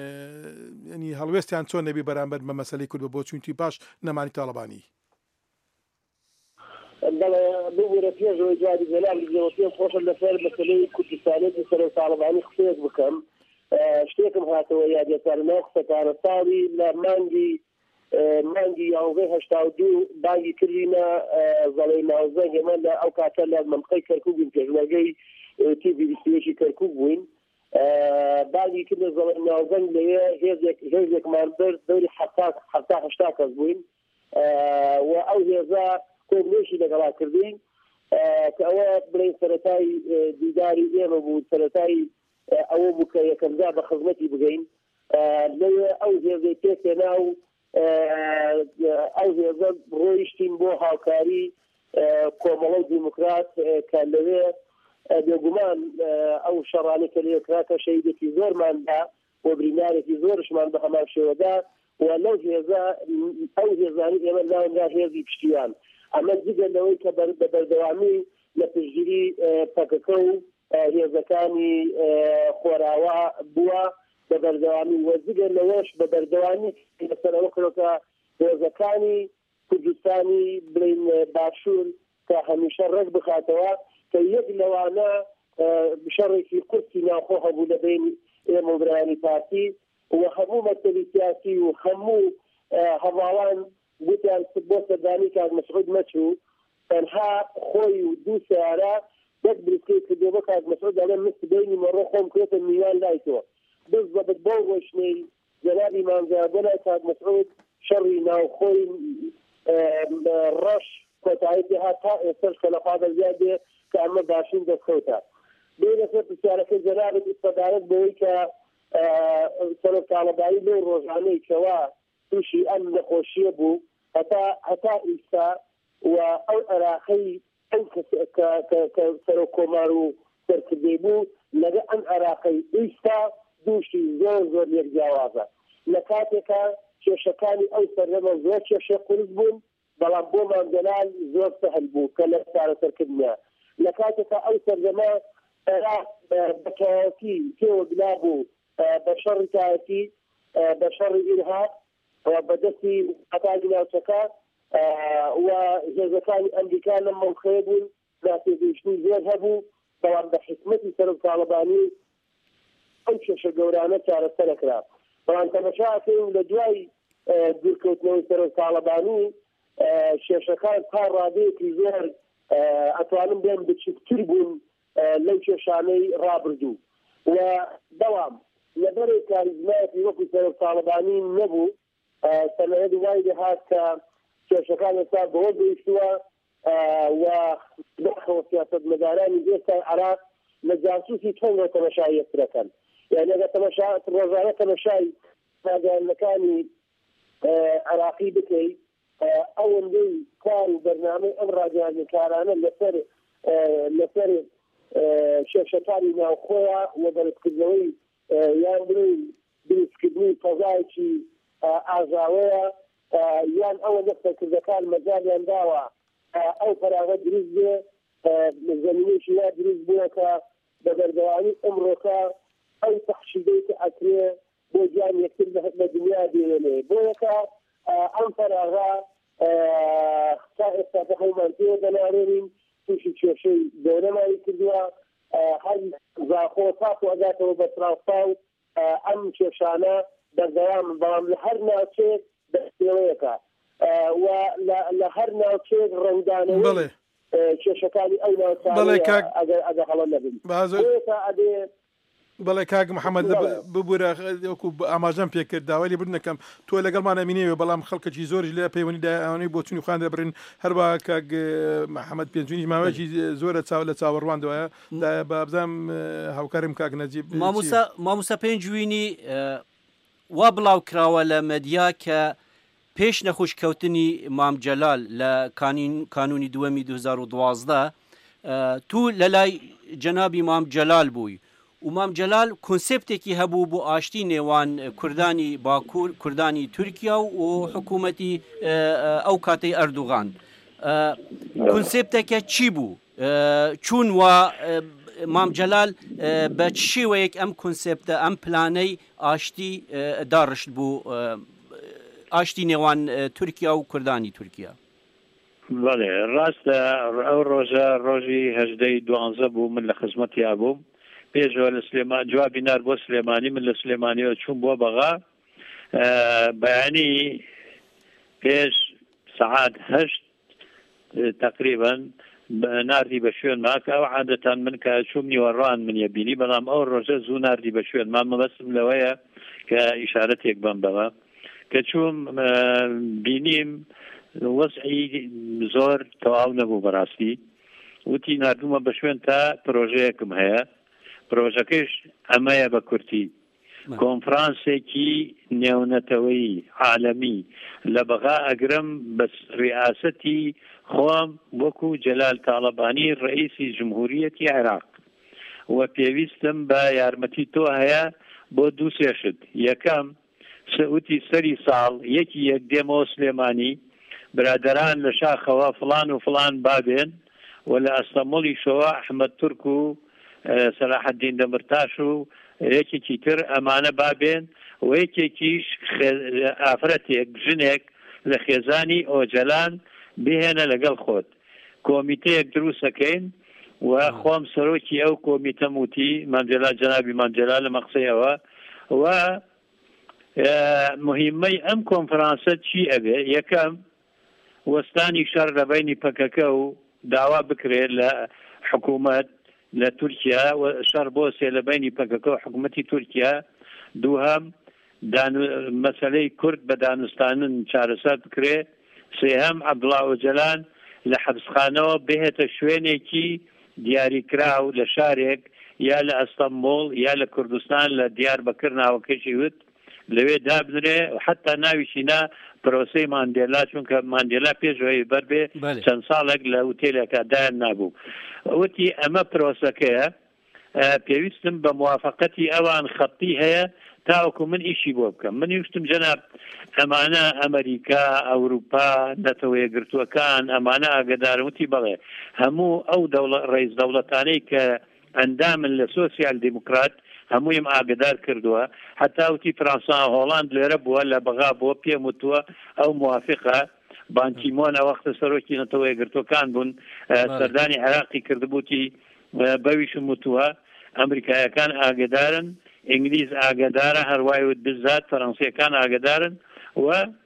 ینی هەڵوێستیان چۆن نەبی بەرامبەر بە مەسەلەی کورد بۆ چونتی پاش نەمانی تاالبانی؟ ببوورە پێشەوەی جوادی جەلالی پێم خۆشە لەسەر مەسەلەی کوردستانێتی سەر تاالبانی قسەیەک بکەم. شتێکم هاتەوە یادێتار ناو قسەکانە ساڵی لە مانگی مانگی یاوزەی هەشتا و دوو بانگی کردینە زەڵەی ناوزەنگ ئێمە لە ئەو کاتە لە مەمقەی کەرکووک بووین پێشمەرگەی تی بی بی سی کەرکووک بووین بانگی کردە زەڵەی ناوزەنگ لەوێ هێزێکمان برد دەوری حەفتا هەشتا کەس بووین و ئەو هێزە کۆبلێشی لەگەڵا کردین کە ئەوە بڵێن سەرەتای دیداری ئێمە بوو سەرەتای ئەوە بوو کە یەکەمجا بە خزمەتی بگەین لەوێ ئەو هێزەی پێکێنا و ئەو هێزە ڕۆیشتین بۆ هاوکاری کۆمەڵە و دیموکرات کە لەوێ بێگومان ئەو شەڕانی کە لێکراکە شەیدێکی زۆرماندا و برینارێکی زۆرشمان بە هەمان شێوەدا و لەو هێزە ئەو هێزانی ئێمە ناونرا هێزی پشتیوان ئەمە جگە لەوەی کە بە بەردەوامی لە پشتگیری پەکەکە و هێزەکانی خۆراوە بووە بە بەردەوامی و جگە لەوەش بە بەردەوامی لەسەرەوە کڕۆکە هێزەکانی کوردستانی بڵین باشوور کە هەمیشە ڕێک بخاتەوە کە یەک لەوانە شەڕێکی قورسی ناوخۆ هەبوو لە بین ئێمە برایانی پارتی و هەموو مەکتەبی سیاسی و هەموو هەواڵان گوتیان بۆ سەردانی کاک مەسعود مەچوو تەنها خۆی و دوو سیارە دەست بریسکەی کردو بە کاک مەسعود دەڵێ مست بینی مەڕۆ خۆم کرێتە میوان لایتەوە بز بەبت بۆ ڕۆشنەی جەنابی مامزادەنە کاک مەسعود شەڕی ناوخۆی ڕەش کۆتاییتی هات تا ئێستاش کە لە خوا زیاد بێ کە ئەمە باشین دەستکەوتە بێ لەسەر پرسیارەکەی جەنابت ئیستەدارەت بەوەی کە سەرۆک تاڵەبایی لەو ڕۆژانەی کەوا تووشی ئەم نەخۆشیە بوو هەتا هەتا ئیستا و ئەو عێراقەی ئەم کە سەرۆک کۆمار و سەرکردەی بوو لەگە ئەم عێراقەی ئیستا دووشی زۆر زۆر یەکجیاوازە لە کاتێکە کێشەکانی ئەو سەردەمە زۆر کێشە قورس بوون بەڵام بۆ مامجەلال زۆر سەهل بوو کە لە چارەسەرکردنیە لە کاتێکە ئەو سەردەمە عێراق بەتەواوەتی تێوە بلا بوو بە شەڕی تایەتی بە شەڕی ئیرهاب و بەدەستی هەتاگی ناوچەکە و هێزەکانی ئەمریکا لەم مەوقعە بوون ناتێگەیشتنی زۆر هەبوو بەڵام بە حکمەتی سەرۆک تاڵەبانی ئەم کێشە گەورانە چارەسەرەکرا بەڵام تەماشاکەین لە دوای دوورکەوتنەوەی سەرۆک تاڵەبانی کێشەکان تا ڕادەیەکی زۆر ئەتوانم بێن بچووکتر بوون لەو کێشانەی ڕابردوو و بەڵام لەبەرێک کاریزمایەتی وەکو سەرۆک تاڵەبانی نەبوو سەنەیەد وای دەهات کە کێشەکان ئێستا بەوە گەیشتووە و بەخەوە سیاسەتمەدارانی ئێستای عێراق لە جاسووسی تۆنگە تەماشای یەکترەکەن یعنی ئەگەر تەماشا ڕۆژانە تەماشای پاگانەکانی عێراقی بکەیت ئەوەندەی کار و بەرنامەی ئەم ڕادیۆکارانە لەسەر لەسەر کێشەکانی ناوخۆیە و بەرزکردنەوەی یان بڵێ دروستکردنی فەزایەکی ئاژاوەیە یان ئەوە دەستەکردەکان مەجالیان داوە ئەو فەراغە دروست بێ زەمینەیەکی وا دروست بووە کە بە بەردەوامی ئەمڕۆکە ئەو تەخشیدەی کە ئەکرێ بۆ گیان یەکتر بە دنیا دێنێ بۆ یەکە ئەم فەراغە تا ئێستا هەڵمان پێ دەنارێنین تووشی کێشەی گەورەمانی کردووە هەر زاخۆ تاق ئەگاتەوە بە ترانسپا و ئەم کێشانە بەردەوام بەڵام لە هەر ناوچێک دەستێوەیەکە و لە هەر ناوچێک ڕەنگدانەوەی کێشەکانی ئەو ناوچانە ئەگە هەڵە نەبن ئەبێ بەڵێ کاک محەممەد ببوورە وەکو ئاماژەم پێکرد داوای لێ بردنەکەم تۆ لەگەڵمانە مینێوە بەڵام خەڵکەی زۆرش لێ پەیوەنیدا ئەوانەی بۆ چونی خوان دەبرن هەروە کاک محەممەد پێنجونی ماوەیەکی زۆرە چاو لە چاوەڕواندەوەە بابزانام هاوکارم کاک نەجیب مامۆستا پێنجوینی وا بڵاو کراوە لە مەدیا کە پێش نەخۆشکەوتنی مامجەلال لە کانونی دووەمی دوو هەزار و دوازدە تو لە لای جەنابی مامجەلال بووی و مامجەلال کۆنسێپتێکی هەبوو بۆ ئاشتی نێوان کوردانی باکوور کوردانی تورکیا و حکوومەتی ئەو کاتەی ئەردوغان کۆنسێپتەکە چی بوو چون وە مامجەلال بە شێوەیەک ئەم کۆنسێپتە ئەم پلانەی ئاشتی داڕشت بوو ئاشتی نێوان تورکیا و کوردانی تورکیا بەڵێ ڕاستە ئەو ڕۆژە ڕۆژی هەژدەی دوانزە بوو من لە خزمەتیا بووم پێشەوە لە سلێمان جوابی نار بۆ سلێمانی من لە سلێمانیەوە چوون بۆ بەغا بەیانی پێش سەعات هەشت تقریبا ناردی بە شوێن ماکە ئەو عادەتان من کە چوم نیوەڕوان منیە بینی بەڵام ئەو ڕۆژە زوو ناردی بە شوێن مان مەبەستم لەوەیە کە ئیشارەتێک بم بەوە کە چوم بینیم وەزعی زۆر تەواو نەبوو بەڕاستی وتی نردومە بە شوێن تا پرۆژەیەکم هەیە پرۆژەکەش ئەمەیە بە کورتی کۆنفرانسێکی نێونەتەوەی عالەمی لە بەغا ئەگرم بە ڕیاسەتی خۆم وەکو جەلال تاڵەبانی ڕئیسی جمهوریەتی عێراق و پێویستم بە یارمەتی تۆ هەیە بۆ دوو سێشت یەکەم سعوتی سەری ساڵ یەکی یەک دێمەوە سلێمانی برادران لە شاخەوە فلان و فلان بابێن و لە ئەستەمڵی شەوە ئەحمەد تورک و سەلاحەدین دەمرتاش و یەکێکی تر ئەمانە بابێن و یەکێکیش ئافرەتێک ژنێک لە خێزانی ئۆجەلان بهێنە لەگەڵ خۆت کۆمیتەیەک دروستەکەین و خۆم سەرۆکی ئەو کۆمیتە موتی مامجلال جەنابی مامجلال لە مەقسەیەوە و مهمەی ئەم کۆنفرانسە چی ئەبێ یەکەم وەستانی شەڕ لە بینی پەکەکە و داوا بکرێت لە حکوومەت لە تورکیا و شەڕ بۆسێ لە بینی پەکەکە و حکوومەتی تورکیا دووهەم مەسەلەی کورد بە دانوستانن چارەسەر بکرێ سێهەم عەبدوڵڵا ئۆجەلان لە حەبسخانەوە بهێتە شوێنێکی دیاریکراو لە شارێک یا لە ئەستەمبۆڵ یا لە کوردستان لە دیاربەکر ناوەکەشی وت لەوێ دابنرێ حتا ناویشی نا پرۆسەی ماندێلا چونکە ماندێلا پێشەوەی بەربێ چەند ساڵێک لە وتێلێکە دایان نابوو وتی ئەمە پرۆسەکەیە پێویستم بە موافقەتی ئەوان خەتی هەیە تاوەکو من ئیشی بۆ بکەم من ویستم جەناب ئەمانە ئەمریکا ئەوروپا نەتەوە یەکگرتووەکان ئەمانە ئاگدارن وتی بەڵێ هەموو ئەو ڕئیس دەوڵەتانەی کە ئەندامن لە سۆسیال دیموکرات هەموویم ئاگدار کردووە حتا وتی فرانسا هۆڵاند لێرە بووە لە بەغا بۆ پێم وتووە ئەو موافقە بانکیمۆن وەختە سەرۆکی نەتەوە یەکگرتووەکان بوون سەردانی عێراقی کردبووتی بەویشم وتووە ئەمریکایەکان ئاگدارن ئینگلیز ئاگدارە هەروای وت بزات فەڕەنسیەکان ئاگدارن و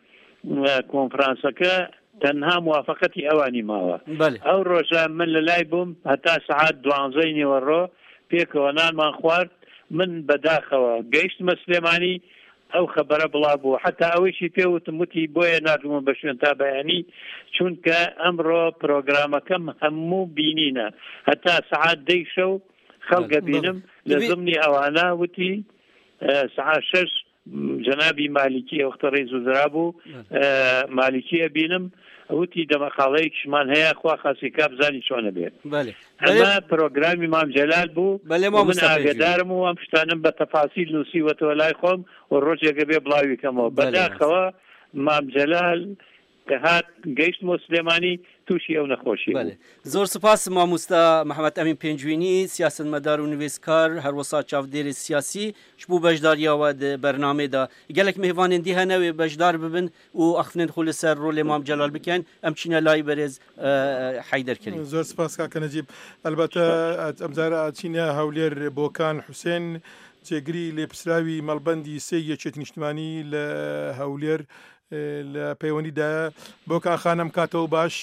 کۆنفرانسەکە تەنها موافقەتی ئەوانی ماوە ئەو ڕۆژە من لە لای بووم هەتا سەعات دوانزەی نیوەڕۆ پێکەوە نانمان خوارد من بەداخەوە گەیشتمە سلێمانی ئەو خەبەرە بڵا بوو حتا ئەوەیشی پێوتم وتی بۆیە نردومە بە شوێن تا بەیانی چونکە ئەمڕۆ پرۆگرامەکەم هەموو بینینە هەتا سەعات دەی شەو خەڵکە بینم لە زمنی ئەوانە وتی سەعات شەش جەنابی مالیکی ئەوختە ڕێز وزرا بوو مالیکیە بینم وتی دەمەخاڵەیەکشمان هەیە خوا خاسیکا بزانی چۆنە بێت ئەمە پرۆگرامی مامجەلال بوو من ئاگدارم و ئەم شتانم بە تەفاسیل نووسیوەتەوە لای خۆم و ڕۆژێکە بێ بڵاوی کەمەوە بەداخەوە مامجەلال کە هات گەیشتمە سلێمانی تووشی ئەو نەخۆشی زۆر سپاس مامۆستا محەممەد ئەمین پێنجوینی سیاسەتمەدار و نوێستکار هەروەسا چاودێری سیاسی بوو بەشداریەوە بەرنامەدا گەلێک میهوانên دی هەنەوێ بەشدار ببن و ئەخفنێن خۆ لەسەر ڕۆڵێ مامجەلال بکەن ئەم چینە لای بەرێز حەیدەرکەریم زۆر سپاس کاکە نەجیب البەتە ئەمجارە ئاچینە هەولێر بۆکان حوسێن جێگری لێپسراوی مەڵبەندی سێ یەکێتی نیشتمانی لە هەولێر لە پەیوەندیدا بۆکان خانم کاتەوە باش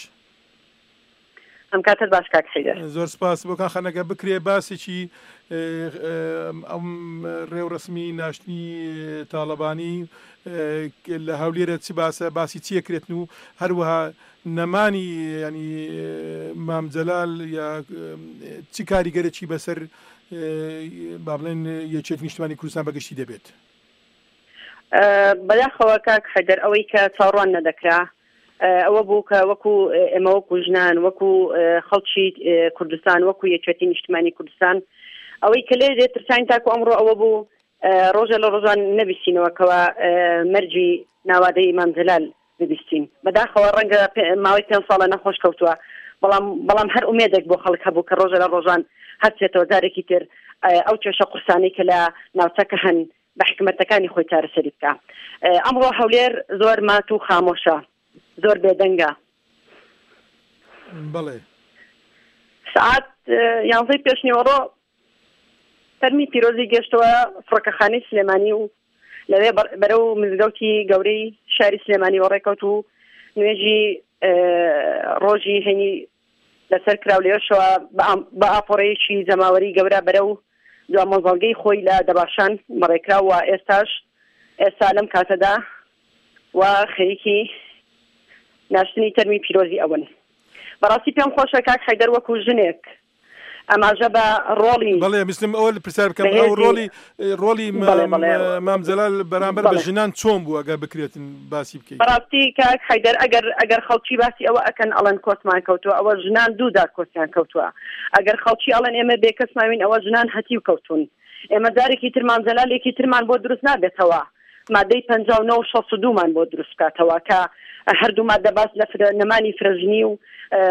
ئەم کاتت باش کاک حەیدەر زۆر سپاس بۆکان خانەکە بکرێ باسێکی ئەم ڕێوڕسمی ناشتنی تاڵەبانی لە هەولێرە چی باسە باسی چیەکرێتن و هەروەها نەمانی ینی مامجەلال یا چی کاریگەرێکی بەسەر با بڵێن یەکێتی نیشتمانی کوردستان بەگشتی دەبێت بەداخەوە کاک حەیدەر ئەوەی کە چاڕوان نەدەکرا ئەوە بوو کە وەکو ئێمە وەکو ژنان وەکو خەڵکی کوردستان وەکو یەکێتی نیشتمانی کوردستان ئەوەی کە لێ دێت ترسانی تاکو ئەمڕۆ ئەوە بوو ڕۆژە لە ڕۆژان نەبیستینەوەکەوە مەرجی ناوادەی مامجەلال ببیستین بەداخەوە ڕەنگە ماوەی پێنج ساڵە نەخۆش کەوتووە بەڵام بەڵام هەر ئومێدێک بۆ خەڵک هەبوو کە ڕۆژە لە ڕۆژان هەرچێتەوە جارێکی تر ئەو کێشە قورسانەی کە لە ناوچەکە هەن بە حکومەتەکانی خۆی چارەسەری بکە ئەمڕۆ هەولێر زۆر مات و خامۆشە زۆر بێدەنگە بەڵێ سعات یانزەی پێشنیوەڕۆ فەرمی پیرۆزی گەشتەوە فڕۆکەخانەی سلێمانی و لەوێ بەرەو مزگەوتی گەورەی شاری سلێمانی وەڕێکەوت و نوێژی ڕۆژی هەنی لەسەر کراو لێشەوە بە ئاپۆڕەیەکی جەماوەری گەورە بەرەو دو مۆزەڵگەی خۆی لە دەباشان مەڕێکرا و ئێستاش ئێستا لەم کاتەدا و خەریکی ناشتنی تەرمی پیرۆزی ئەوەن بەڕاستی پێم خۆشە کاک حەیدەر وەکو ژنێک ئەماژە بە ڕۆڵی بەڵێ مسلم ئەوە پرسیار بکەم ئەو ڕۆڵی ڕۆڵی مامجەلال بەرامبەر بە ژنان چۆن بوو ئەگەر بکرێتن باسی بکەیت بەڕاستی کاک حەیدەر ئەگەر ئەگەر خەڵکی باسی ئەوە ئەکەن ئەڵەن کۆسمان کەوتووە ئەوە ژنان دوودا کۆسیان کەوتووە ئەگەر خەڵکی ئەڵەن ئێمە بێکەس ماوین ئەوە ژنان هەتیو کەوتون ئێمە جارێکی تر مامزەلالێکی ترمان بۆ دروست نابێتەوە مادەی پەنجا و نۆ و شەست و دوومان بۆ دروست بکاتەوە کە هەردوو مادە باس لە نەمانی فرەژنی و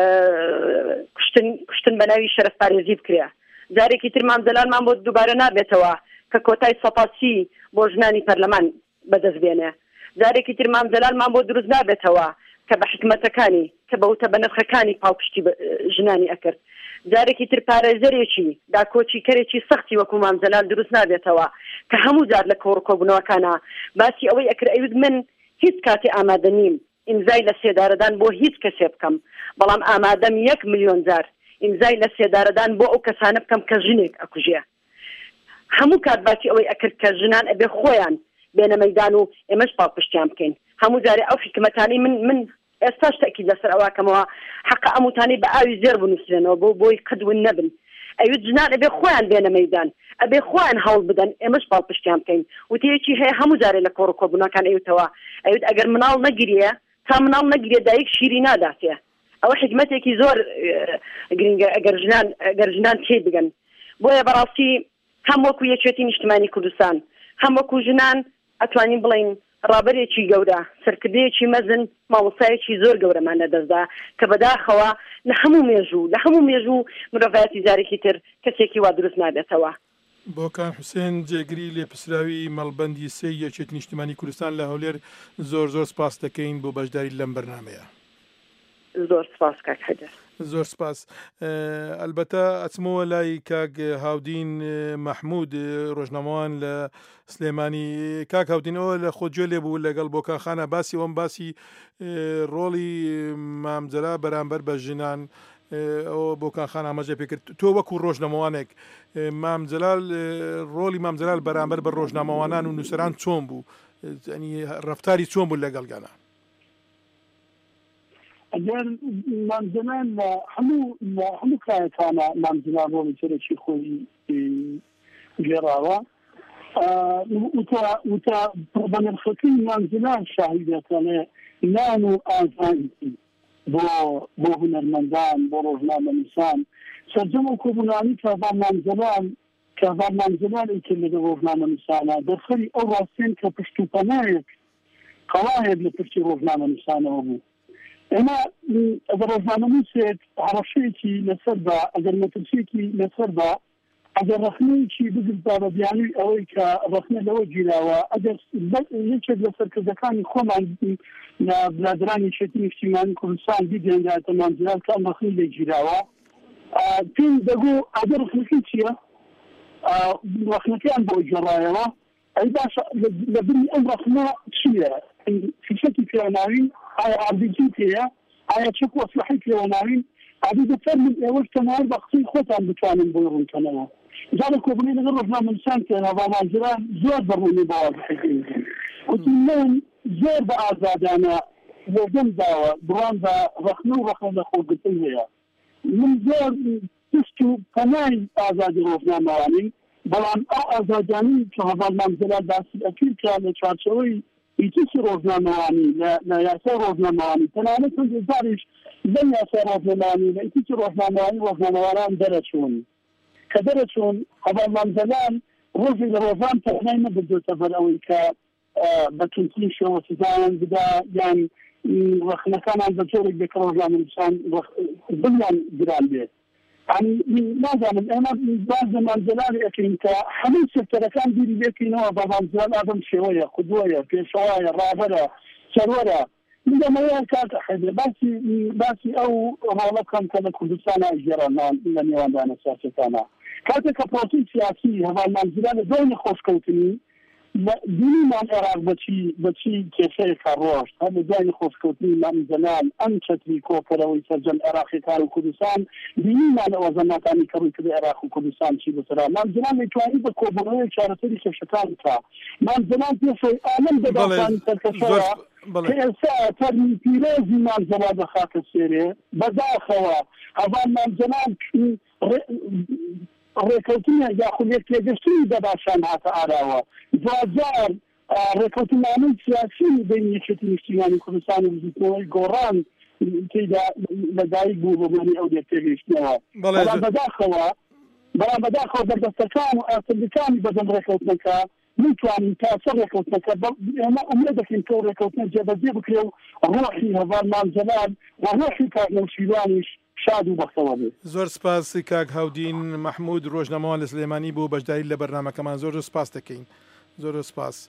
کوشتن بە ناوی شەرەفپارێزی بکرێ جارێکی تر مامزەلالمان بۆ دووبارە نابێتەوە کە کۆتای سەپاسی بۆ ژنانی پەرلەمان بەدەست بێنێ جارێکی تر مامزەلالمان بۆ دروست نابێتەوە کە بە حکمەتەکانی کە بەوتە بە نرخەکانی پاڵپشتی ژنانی ئەکرد جارێکی تر پارێزەرێکی داکۆچی کەرێکی سەختی وەکو مامزەلال دروست نابێتەوە کە هەموو جار لە کۆڕکۆبوونەوەکانە باسی ئەوەی ئەکرد ئەوت من هیچ کاتی ئامادە نیم ئیمزای لە سێدارەدان بۆ هیچ کەسێ بکەم بەڵام ئامادەم یەک ملیۆن جار ئیمزای لە سێدارەدان بۆ ئەو کەسانە بکەم کە ژنێک ئەکوژێ هەموو کات باسی ئەوەی ئەکرد کە ژنان ئەبێ خۆیان بێنە مەیدان و ئێمەش پاڵپشتیان بکەین هەموو جارێ ئەو حکمەتانی من من ئێستاش تەکید لەسەر ئەواکەمەوە حەق ئەموتانی بە ئاوی زێر بنووسێنەوە بۆ بۆی قدون نەبن ئەوێت ژنان ئەبێ خۆیان بێنە مەیدان ئەبێ خۆیان هەوڵ بدەن ئێمەش پاڵپشتیان بکەین وتەیەکی هەیە هەموو جارێ لە کۆڕ و کۆبوونەکان ئەوتەوە ئەوێت ئەگەر مناڵ نەگیریە تا مناڵ نەگیرێ دایک شیری ناداتێ ئەوە حکمەتێکی زۆر گرنگە ئەگەر ژنان ئەگەر ژنان تێ بگەن بۆیە بەڕاستی هەم وەکو یەکێتی نیشتمانی کوردستان هەم وەکو ژنان ئەتوانین بڵین ڕابەرێکی گەورە سەرکردەیەکی مەزن مامۆستایەکی زۆر گەورەمان لەدەستدا کە بەداخەوە لە هەموو مێژوو لە هەموو مێژوو مرۆڤایەتی جارێکی تر کەسێکی وا دروست نابێتەوە بۆکان حوسێن جێگری لێپسراوی مەڵبەندی سێ یەکێتی نیشتمانی کوردستان لە هەولێر زۆر زۆر سپاس دەکەین بۆ بەشداری لەم بەرنامەیە زۆر سپاس کاک حەیدەر زۆر سپاس ئەلبەتە ئەچمەوە لای کاک هاودین مەحموود ڕۆژنامەوان لە سلێمانی کاک هاودینەوە لە خۆجێ لێبوو لەگەڵ بۆکانخانە باسی ئەوم باسی ڕۆڵی مامزەلا بەرامبەر بە ژنان ئەوە بۆکانخانە ئاماژە پێکرد تۆ وەکو ڕۆژنامەوانێک مامزەلال ڕۆڵی مامزەلال بەرامبەر بە ڕۆژنامەوانان و نووسەران چۆن بوو ینی ڕەفتاری چۆن بوو لەگەڵگانە ئەگەر مامزەلان لە هەموو هەموو کارەکانە مامزەلان ڕۆڵی تێرەکی خۆی گێڕاوە وتە بە نرخەکەی مامزەلان شاهیدەکەنێ نان و ئازادی بۆ بۆ هونەرمەندان بۆ ڕۆژنامەنووسان سەرجەمە کۆبوونانی کاڤان مامزەلان کاڤان مامزەلانی کرد لەگەڵ ڕۆژنامەنووسانە دەرخەری ئەو ڕاستێن کە پشت و پەنایەک قەڵایەک لە پشتی ڕۆژنامەنووسانەوە بوو ئێمە ئەگەر ڕۆژنامەنووسێک هەڕەشەیەکی لەسەر بە ئەگەر مەترسێکی لەسەر بە ئەگەر ڕەخنەیەکی بگرتا بە بیانووی ئەوەی کە ڕەخنە لەوە گیراوە ئەگەر یەکێک لە سەرکردەکانی خۆمان لە بلادرانی شێتی نیشتیمانی کوردستان بیدێنگاتە مامزەلال کە ئەم ڕەخنەی لێ گیراوە پێی دەگۆ ئەگەر ڕەخنەکەی چییە ڕەخنەکەیان بۆ گێڕایەوە ئەی باشە لە بری ئەم ڕەخنە چییە فیشەکی پێوەناوی ئایا ئاردیجی پێیە ئایا چەک وەسلحەی پێوەناوین ئادی دەفەر من ئێوەش تەناوەر بە قسەی خۆتان بتوانن بۆی ڕوونکەنەوە جارە کۆبوونی لەگەڵ ڕۆژنامەنووسان کێنە با مامزەلان زۆر بەڕوونی باوەڕ وتی من زۆر بە ئازادانە لەگەم داوە بڕان بە ڕەخنە و ڕەخنە لە خۆگرتن هەیە من زۆر پشت و پەنای ئازادی ڕۆژنامەوانی بەڵام ئەو ئازادیانی کە هەڤال مامزەلال باسی ئەکرد کە لە چارچەوەی ئیتیسی ڕۆژنامەوانی لە یاسای ڕۆژنامەوانی تەنانەت هەندێکجاریش لەم یاسای ڕۆژنامەوانی لە ئیتیسی ڕۆژنامەوانی ڕۆژنامەوانان دەرەچوون کە دەرەچوون هەڤال مامزەلال ڕۆژی لە ڕۆژان تەنای نەبردوتە بەر ئەوەی کە بە تونترین شێوە سزایان بدا یان ڕەخنەکانان بە جۆرێک بێ کە ڕۆژنامەنووسان بڵیان گران بێت نازانم ئێمە باز لە مامزەلالی ئەکەین کە هەموو سێکتەرەکان بیری بێکەینەوە بە مامزەلال ئادەم شێوەیە قودوەیە پێشەوایە ڕابەرە سەرۆرە من دەمەوەیان کاتە حەیدەر باسی باسی ئەو ڕۆڵە بکەم کە لە کوردستانە گێڕان لە نێواندانە سیاسەتانە کاتێک کە پرۆسی سیاسی هەڤال مامزەلال لە دوای نەخۆشکەوتنی دینیمان عێراق بەچی بەچی کێشەیەکە ڕۆژ هەر لە دوای نەخۆشکەوتنی مامزەلال ئەم چەتری کۆکەرەوەی سەرجەم عێراقیەکان و کوردستان دینیمان ئەوە زەماتانی کە ڕووی کردی عێراق و کوردستان چی بەسەرا مامزەلال لەیتوانی بە کۆبوونەوەی چارەسەری کێشەکان بکا مامزەلال پێشەوەی ئالەم دەداتانی سەرکەشەوە کە ئێستا فەرمی پیرۆزی مامزەلال دەخاتە سێرێ بەداخەوە هەڤال مامزەلال ڕێکەوتنە یاخولێت پێگەشتنی دەباشان هاتە ئاراوە دوزار ڕێکەوتنامەی سیاسی بین یەکێتی نیشتیمانی کوردستان و وزیرەوەی گۆڕان تێیدا لەدایک بوو بۆ بۆنی ئەو دێت پێگەشتنەوە بەڵام بەداخەوە بەڵام بەداخەوە بەردەستەکان و ئاسەندەکانی بەدەم ڕێکەوتنەکە نتوانین تا سەر ڕێکەوتنەکە ئێمە ئومێد دەکەین کە ڕێکەوتنە جێبەجێ بکرێ و ڕۆحی هەڤار مامجەلال و ڕۆحی کاک نەوشیروانیش شاد و بەختەوە بێت. زۆر سپاس کاک هاودین محمود ڕۆژنامەوان لە سلێمانی بۆ بەشداری لە بەرنامەکەمان زۆر سپاس دەکەین. زۆر سپاس.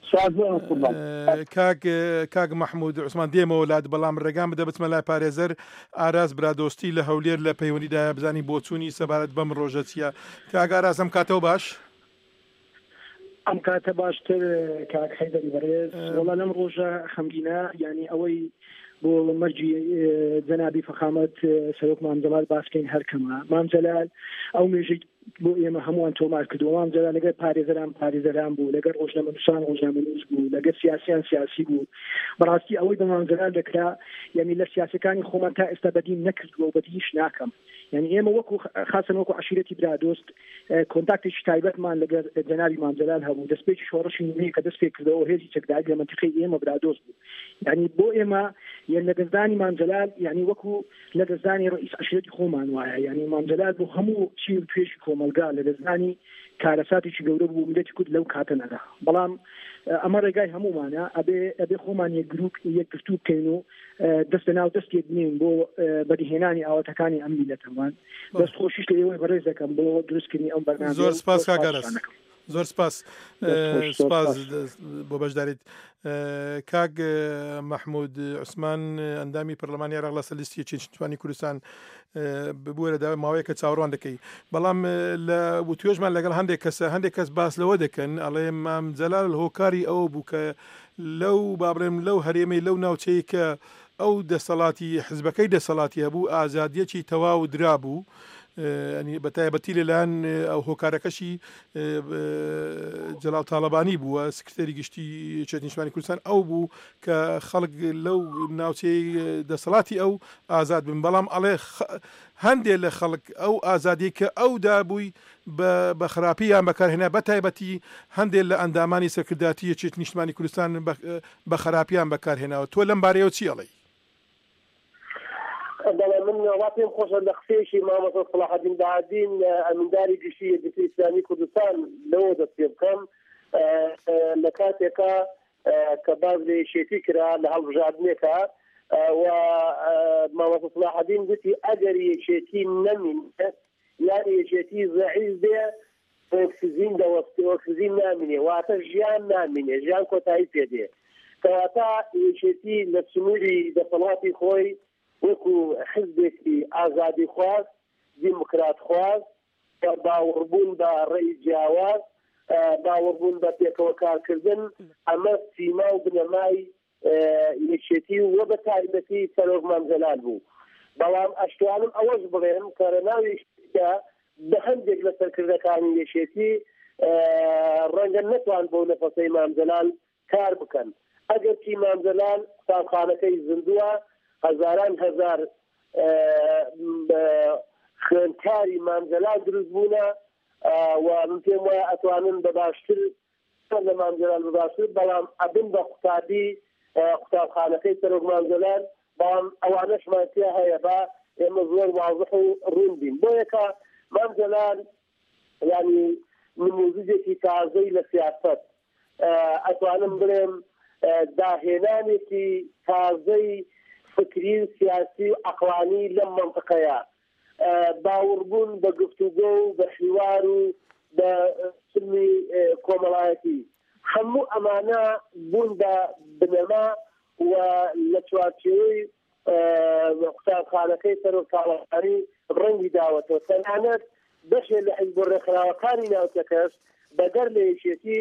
کاک محمود عوسمان دێمەوە لات بەڵام ڕێگان بدە بچمە لای پارێزەر ئاراز برادۆستی لە هەولێر لە پەیوەندیدایە بزانی بۆچوونی سەبارەت بەم ڕۆژە چییە. کاک ئاراز ئەم کاتەوە باش؟ ئەم کاتە باشتر کاک حەیدەری بەڕێز وەڵا لەم ڕۆژە خەمگینە یعنی ئەوەی بۆ مەرجی جەنابی فەخامەت سەرۆک مامجەلال باسکەین هەرکەمە. مامجەلال ئەو مێژەی بۆ ئێمە هەمووان تۆمار کردو. مامجەلال لەگەر پارێزەران پارێزەران بوو، لەگەر ڕۆژنامەنووسان ڕۆژنامەنووس بوو، لەگەر سیاسیان سیاسی بوو. بەڕاستی ئەوەی بە مامجەلال دەکرا یعنی لە سیاسەکانی خۆمان تا ئێستا بەدین نەکردووە و بەدیش ناکەم. یعنی ئێمە وەکو خاصن وەکو عشیرەتی برادۆست کۆنتاکتێکی تایبەتمان لەگەر جەنابی مامجەلال هەبوو. دەستپێکی شۆڕشی نوێی کە دەست پێ کردەوە هێزی چەکداری لە منتیقەی ئێمە برادۆست بوو. یعنی بۆ ئێمە یان لە دەستدانی مامجەلال یعنی وەکو لە دەستدانی ڕئیس عشیرەتی خۆمان وایە. یعنی مامجەلال بۆ هەموو چی و توێژی کۆمەلگا لە دەستدانی کارەساتێکی گەورە بوو ملەتی کورد لەو کاتەنەدا. بەڵام ئەمە ڕێگای هەمومانە ئەبێ ئەبێ خۆمان یەک گروپ یەک گفتوو بکەین و دەستە ناو دەستێک بنین بۆ بەدیهێنانی ئاواتەکانی ئەم میلەتەمان. دەست خۆشیش لە ئێوەی بەڕێز دەکەم بۆ دروستکردنی ئەم بەرنامە. زۆر سپاس کاک ئاراز. زۆر سپاس سپاس بۆ بەشداریت. کاک محمود عوسمان ئەندامی پەرلەمانی عێراق لەسەر لیستی چێژنەوەی کوردستان ببووە ماوەیەکە چاوەڕوان دەکەی. بەڵام لە وتوێژمان لەگەڵ هەندێک کەسە هەندێک کەس باس لەوە دەکەن ئەڵێ مامجەلال هۆکاری ئەوە بوو کە لەو بابرێم لەو هەرێمەی لەو ناوچەی کە ئەو دەسەڵاتی حزبەکەی دەسەڵاتی هەبوو ئازادیەکی تەواو درابوو. ینی بەتایبەتی لەلایەن ئەو هۆکارەکەشی جەلال تاڵەبانی بووە سکرتێری گشتی چێژنیشتمانی کوردستان ئەو بوو کە خەڵک لەو ناوچەی دەسەڵاتی ئەو ئازاد بن. بەڵام ئەڵێ هەندێک لە خەڵک ئەو ئازادی کە ئەو دابووی بە خراپییان بەکارهێنا بەتایبەتی هەندێک لە ئەندامانی سەرکرداتی چێژنیشتمانی کوردستان بە خراپیان بەکارهێناوە. تۆ لەم بارەیەوە چی ئەڵێی؟ من وڵاتیم خۆشە لە قسێشی مامەسەد سەلاحەدین داهادین ئەمنداری گشتی یەکگرتووی ئیسلامی کوردستان لەوە دەست پێ بکەم لە کاتێکە کە باز لە یەکێتی کرا لە هەڵبژاردنێکە و مامەسەد سەلاحەدین گوتی ئەگەر یەکێتی نەمینێ یان یەکێتی زەعیف بێ ئۆکسیژین دەوەستی ئۆکسیژین نامینێ واتە ژیان نامینێ ژیان کۆتایی پێدێ کەواتە یەکێتی لە سنووری دەسەڵاتی خۆی وەکو حزبێکی ئازادی خواست دیموکرات خواست باوەڕبوون بە ڕێی جیاواز باوەڕبوون بە پێکەوە کارکردن ئەمە سیما و بنەمای یەکێتی وە بە تایبەتی سەرۆک مامجەلال بوو. بەڵام ئەشتوانم ئەوەش بڵێم کە ڕەناویشکە بە هەندێک لە سەرکردەکانی یەکێتی ڕەنگە نەتوان بۆ نەفەسەی مامجەلال کار بکەن. ئەگەر چی مامجەلال قوتابخانەکەی زیندووە هەزاران هەزار خوێندکاری مامجەلال دروست بوونە و من پێم وایە ئەتوانن بە باشتر لە مامجەلال بە باشتر بەڵام ئەبن بە قوتابی قوتابخانەکەی سەرۆک مامجەلال بەڵام ئەوانەشمان پێ هەیە بە ئێمە زۆر واضح و ڕوون بین. بۆ یەکە مامجەلال ینی نموزجێکی تازەی لە سیاست ئەتوانم بڵێم داهێنانێکی تازەی فکری و سیاسی و عقلانی لەم منطقەیە باوەڕبوون بە گفتوگۆ و بە حیوار و بە سلمی کۆمەڵایەتی هەموو ئەمانە بوون بە بنەما و لە چوارچێوەی قوتابخانەکەی سەرۆک تاڵەبانی ڕەنگی داوەتەوە. تەنانەت بەشێ لە حیزب ڕێکخراوەکانی ناوچەکەش بەگەر لە یەکێتی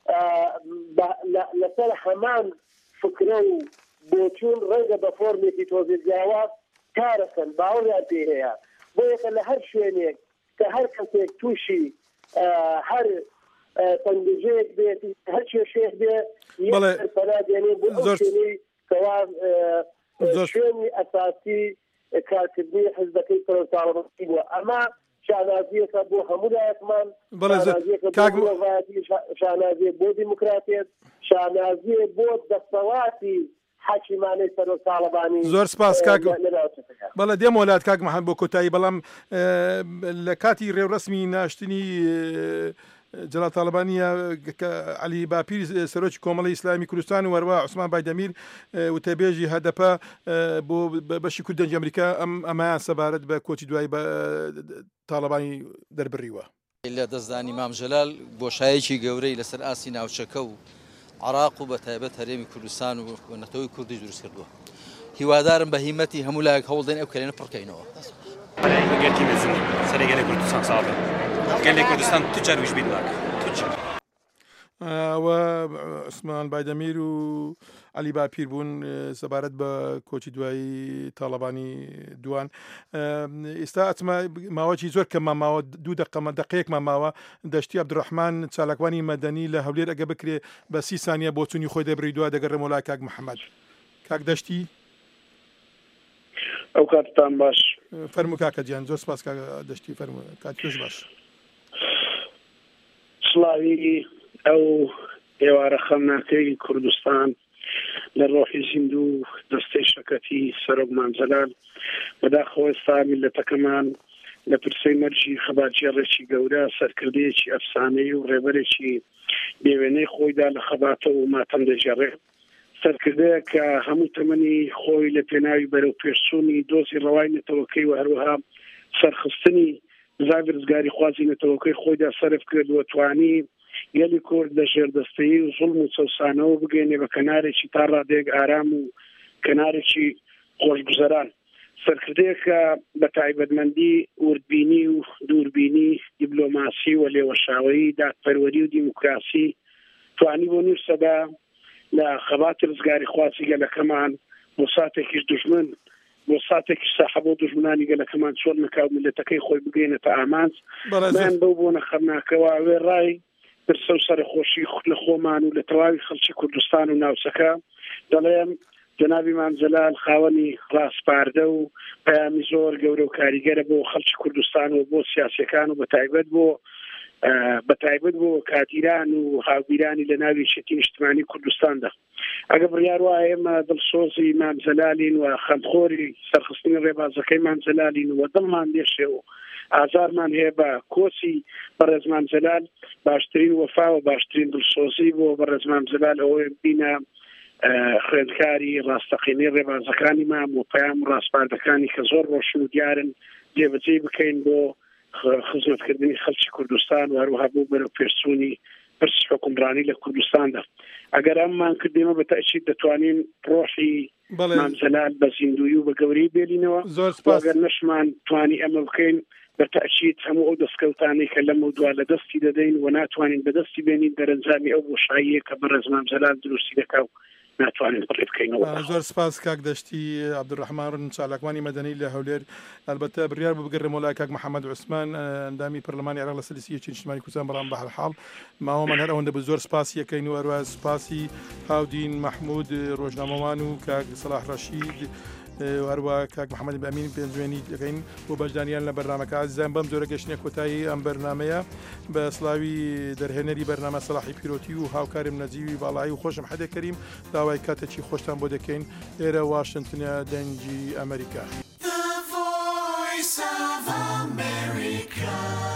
لەسەر هەمان فکرە و بۆچوون ڕێگە بە فۆرمێکی تۆزی جیاواز کارەکەن باوەڕیان پێ هەیە. بۆ یەکە لە هەر شوێنێک کە هەر کەسێک تووشی هەر تەنگژەیەک بێت هەر کێشەیەک بێ پەنادێنێ بۆ ئەو شوێنەی کەوا شوێنی ئەساسی کارکردنی حزبەکەی سەرۆک تاڵەبانی بووە. ئەمە شانازیەکە بۆ هەموو لایەکمان شانازیە بۆ دیموکراتیت شانازیە بۆ دەسەڵاتی حاکیمانەی سەرۆک تاڵەبانی زۆر سپاس کاک بەڵێ دێم وڵات کاک محەممەد بۆ کۆتایی بەڵام لە کاتی ڕێوڕسمی ناشتنی جەلال تاڵبانیە علی باپیر سەرۆکی کۆمەڵی ئیسلامی کوردستان و وەروە عوسمان بایدەمیر وتەبێژی هەدەپە بۆ بەشی کوردەنج ئەمریکا ئەم ئەمایان سەبارەت بە کۆچی دوای بە تاڵبانی دەربڕیوە لە دەستدانی مام جەلال بۆشایەکی گەورەی لەسەر ئاسی ناوچەکە و عراق و بە تایبەت هەرێمی کوردستان و نەتەوەی کوردی دروست کردووە هیوادارم بە هیمەتی هەموو لایەک هەوڵدەین ئەو کلێنە پڕکەینەوە گەرتی مەزن سەرێگەلە کوردستان ساڵە گەلێ کوردستان تو چارویش بین ناکە ئەوە عوسمان بایدەمیر و علی باپیر بوون سەبارەت بە کۆچی دوایی تاڵەبانی دوان ئێستا ئەچمە ماوەی زۆر کەم ماوە دوو دقەمە دقەیەکمان ماوە دەشتی عەبدوڕەحمان چالاکوانی مەدەنی لە هەولێر ئەگە بکرێ بە سی سانیە بۆ چوونی خۆی دەبڕی دووە دەگەڕێمە وڵای کاک محەممەد کاک دەشتی ئەو کاتتان باش فەرموو کاکە گیان زۆر سپاس دەشتی فەرموو کاتێش باش سڵاوی ئەو ئێوارە خەمناکەی کوردستان لە ڕۆحی زیندوو دەستەی شەکەتی سەرۆک مامجەلال بەداخەوە ئێستا میلەتەکەمان لە پرسەی مەرجی خەباتجێڕێکی گەورە سەرکردەیەکی ئەفسانەی و ڕێبەرێکی بێوێنەی خۆیدا لە خەباتەوە و ماتەم دەژێڕێ سەرکردەیە کە هەموو تەمەنی خۆی لە پێناوی بەرەو پێشچوونی دۆزی ڕەوای نەتەوەکەی و هەروەها سەرخستنی زاوی ڕزگاری خوازی نەتەوەکەی خۆیدا سەرف کرد و توانی گەلی کورد لە ژێردەستەیی و زوڵم و چەوسانەوە بگەێنێ بە کەنارێکی تا ڕادێک ئارام و کەنارێکی خۆشگوزەران سەرکردەیەکە بە تایبەتمەندی وردبینی و دووربینی دیبلۆماسی و لێوەشاوەیی دادپەروەری و دیموکراسی توانی بۆ نیر سەدا لە خەباتی ڕزگاری خوازی گەلەکەمان بۆ ساتێکیش دوژمن بۆ ساتێکی ساحە بۆ دوژمنانی گەلەکەمان چۆن نەکاو ملەتەکەی خۆی بگەێنێتە ئامانج من بەو بۆ نەخەمناکەوە ئەوێ ڕای برسە و سەرخۆشی لە خۆمان و لە تەواوی خەڵکی کوردستان و ناوچەکە دەڵێم جەنابی مامجەلال خاوەنی ڕاستپاردە و پەیامی زۆر گەورە و کاریگەرە بۆ خەڵکی کوردستان و بۆ سیاسەکان و بەتایبەت بۆ بەتایبەت بۆ کاتیران و هاوبیرانی لە ناوی شێتی نیشتمانی کوردستاندا ئەگە بڕیار وایە ئێمە دڵسۆزی مامجەلالین و خەمخۆری سەرخستنی ڕێبازەکەی مامجەلالین و دڵمان دێشێ و ئازارمان هەیە بە کۆچی بەڕێز مامجەلال باشترین وەفا و باشترین دڵسۆزی بۆ بەڕێز مامجەلال ئەوەی بینە خوێندکاری ڕاستەقینەی ڕێبازەکانی مام و پەیام و ڕاستپاردەکانی کە زۆر ڕۆشن و دیارن جێبەجێ بکەین بۆ خزمەتکردنی خەڵکی کوردستان و هەروەها بۆ بەرەو پێشچوونی پرسی حکومڕانی لە کوردستاندا ئەگەر ئەممان کردێمە بە تەئکید دەتوانین ڕۆحی مامجەلال بە زیندووی و بە گەورەی بێنینەوە ئەگەر نەشمان توانی ئەمە بکەین بە تەئکید هەموو ئەو دەستکەوتانەی کە لەم دوا لە دەستی دەدەین و ناتوانین بەدەستی بێنین دەرەنجامی ئەو بۆشاییە کە بەڕێز مامجەلال دروستی دەکا ناتوانین بڕێ بکەینەوە. زۆر سپاس کاک دەشتی عەبدوڕەحمان چالاکوانی مەدەنی لە هەولێر ئەلبەتە بڕیار بگەڕێمەوە لای کاک محەممەد عوسمان ئەندامی پەرلەمانی عێراق لە سەرسیەکی نیشتیمانی کوردستان بەڵام بە هەر حاڵ ماوەمان هەر ئەوەندە بە زۆر سپاسی یەکەین و هەروە سپاسی هاودین مەحموود ڕۆژنامەوان و کاک سەلاح ڕەشید هەروە کاک محەممەد بەمین پێنجوێنی دەکەین بۆ بەشدانیان لە بەرنامەکە ئازیزان بەم جۆرە گەشتنێک کۆتایی ئەم بەرنامەیە بە سڵاوی دەرهێنەری بەرنامە سەلاحی پیرۆتی و هاوکارم نەجیوی باڵایی و خۆشم حەدە کەریم داوای کاتێکی خۆشتان بۆ دەکەین ئێرە واشنتنە دەنگی ئەمریکا.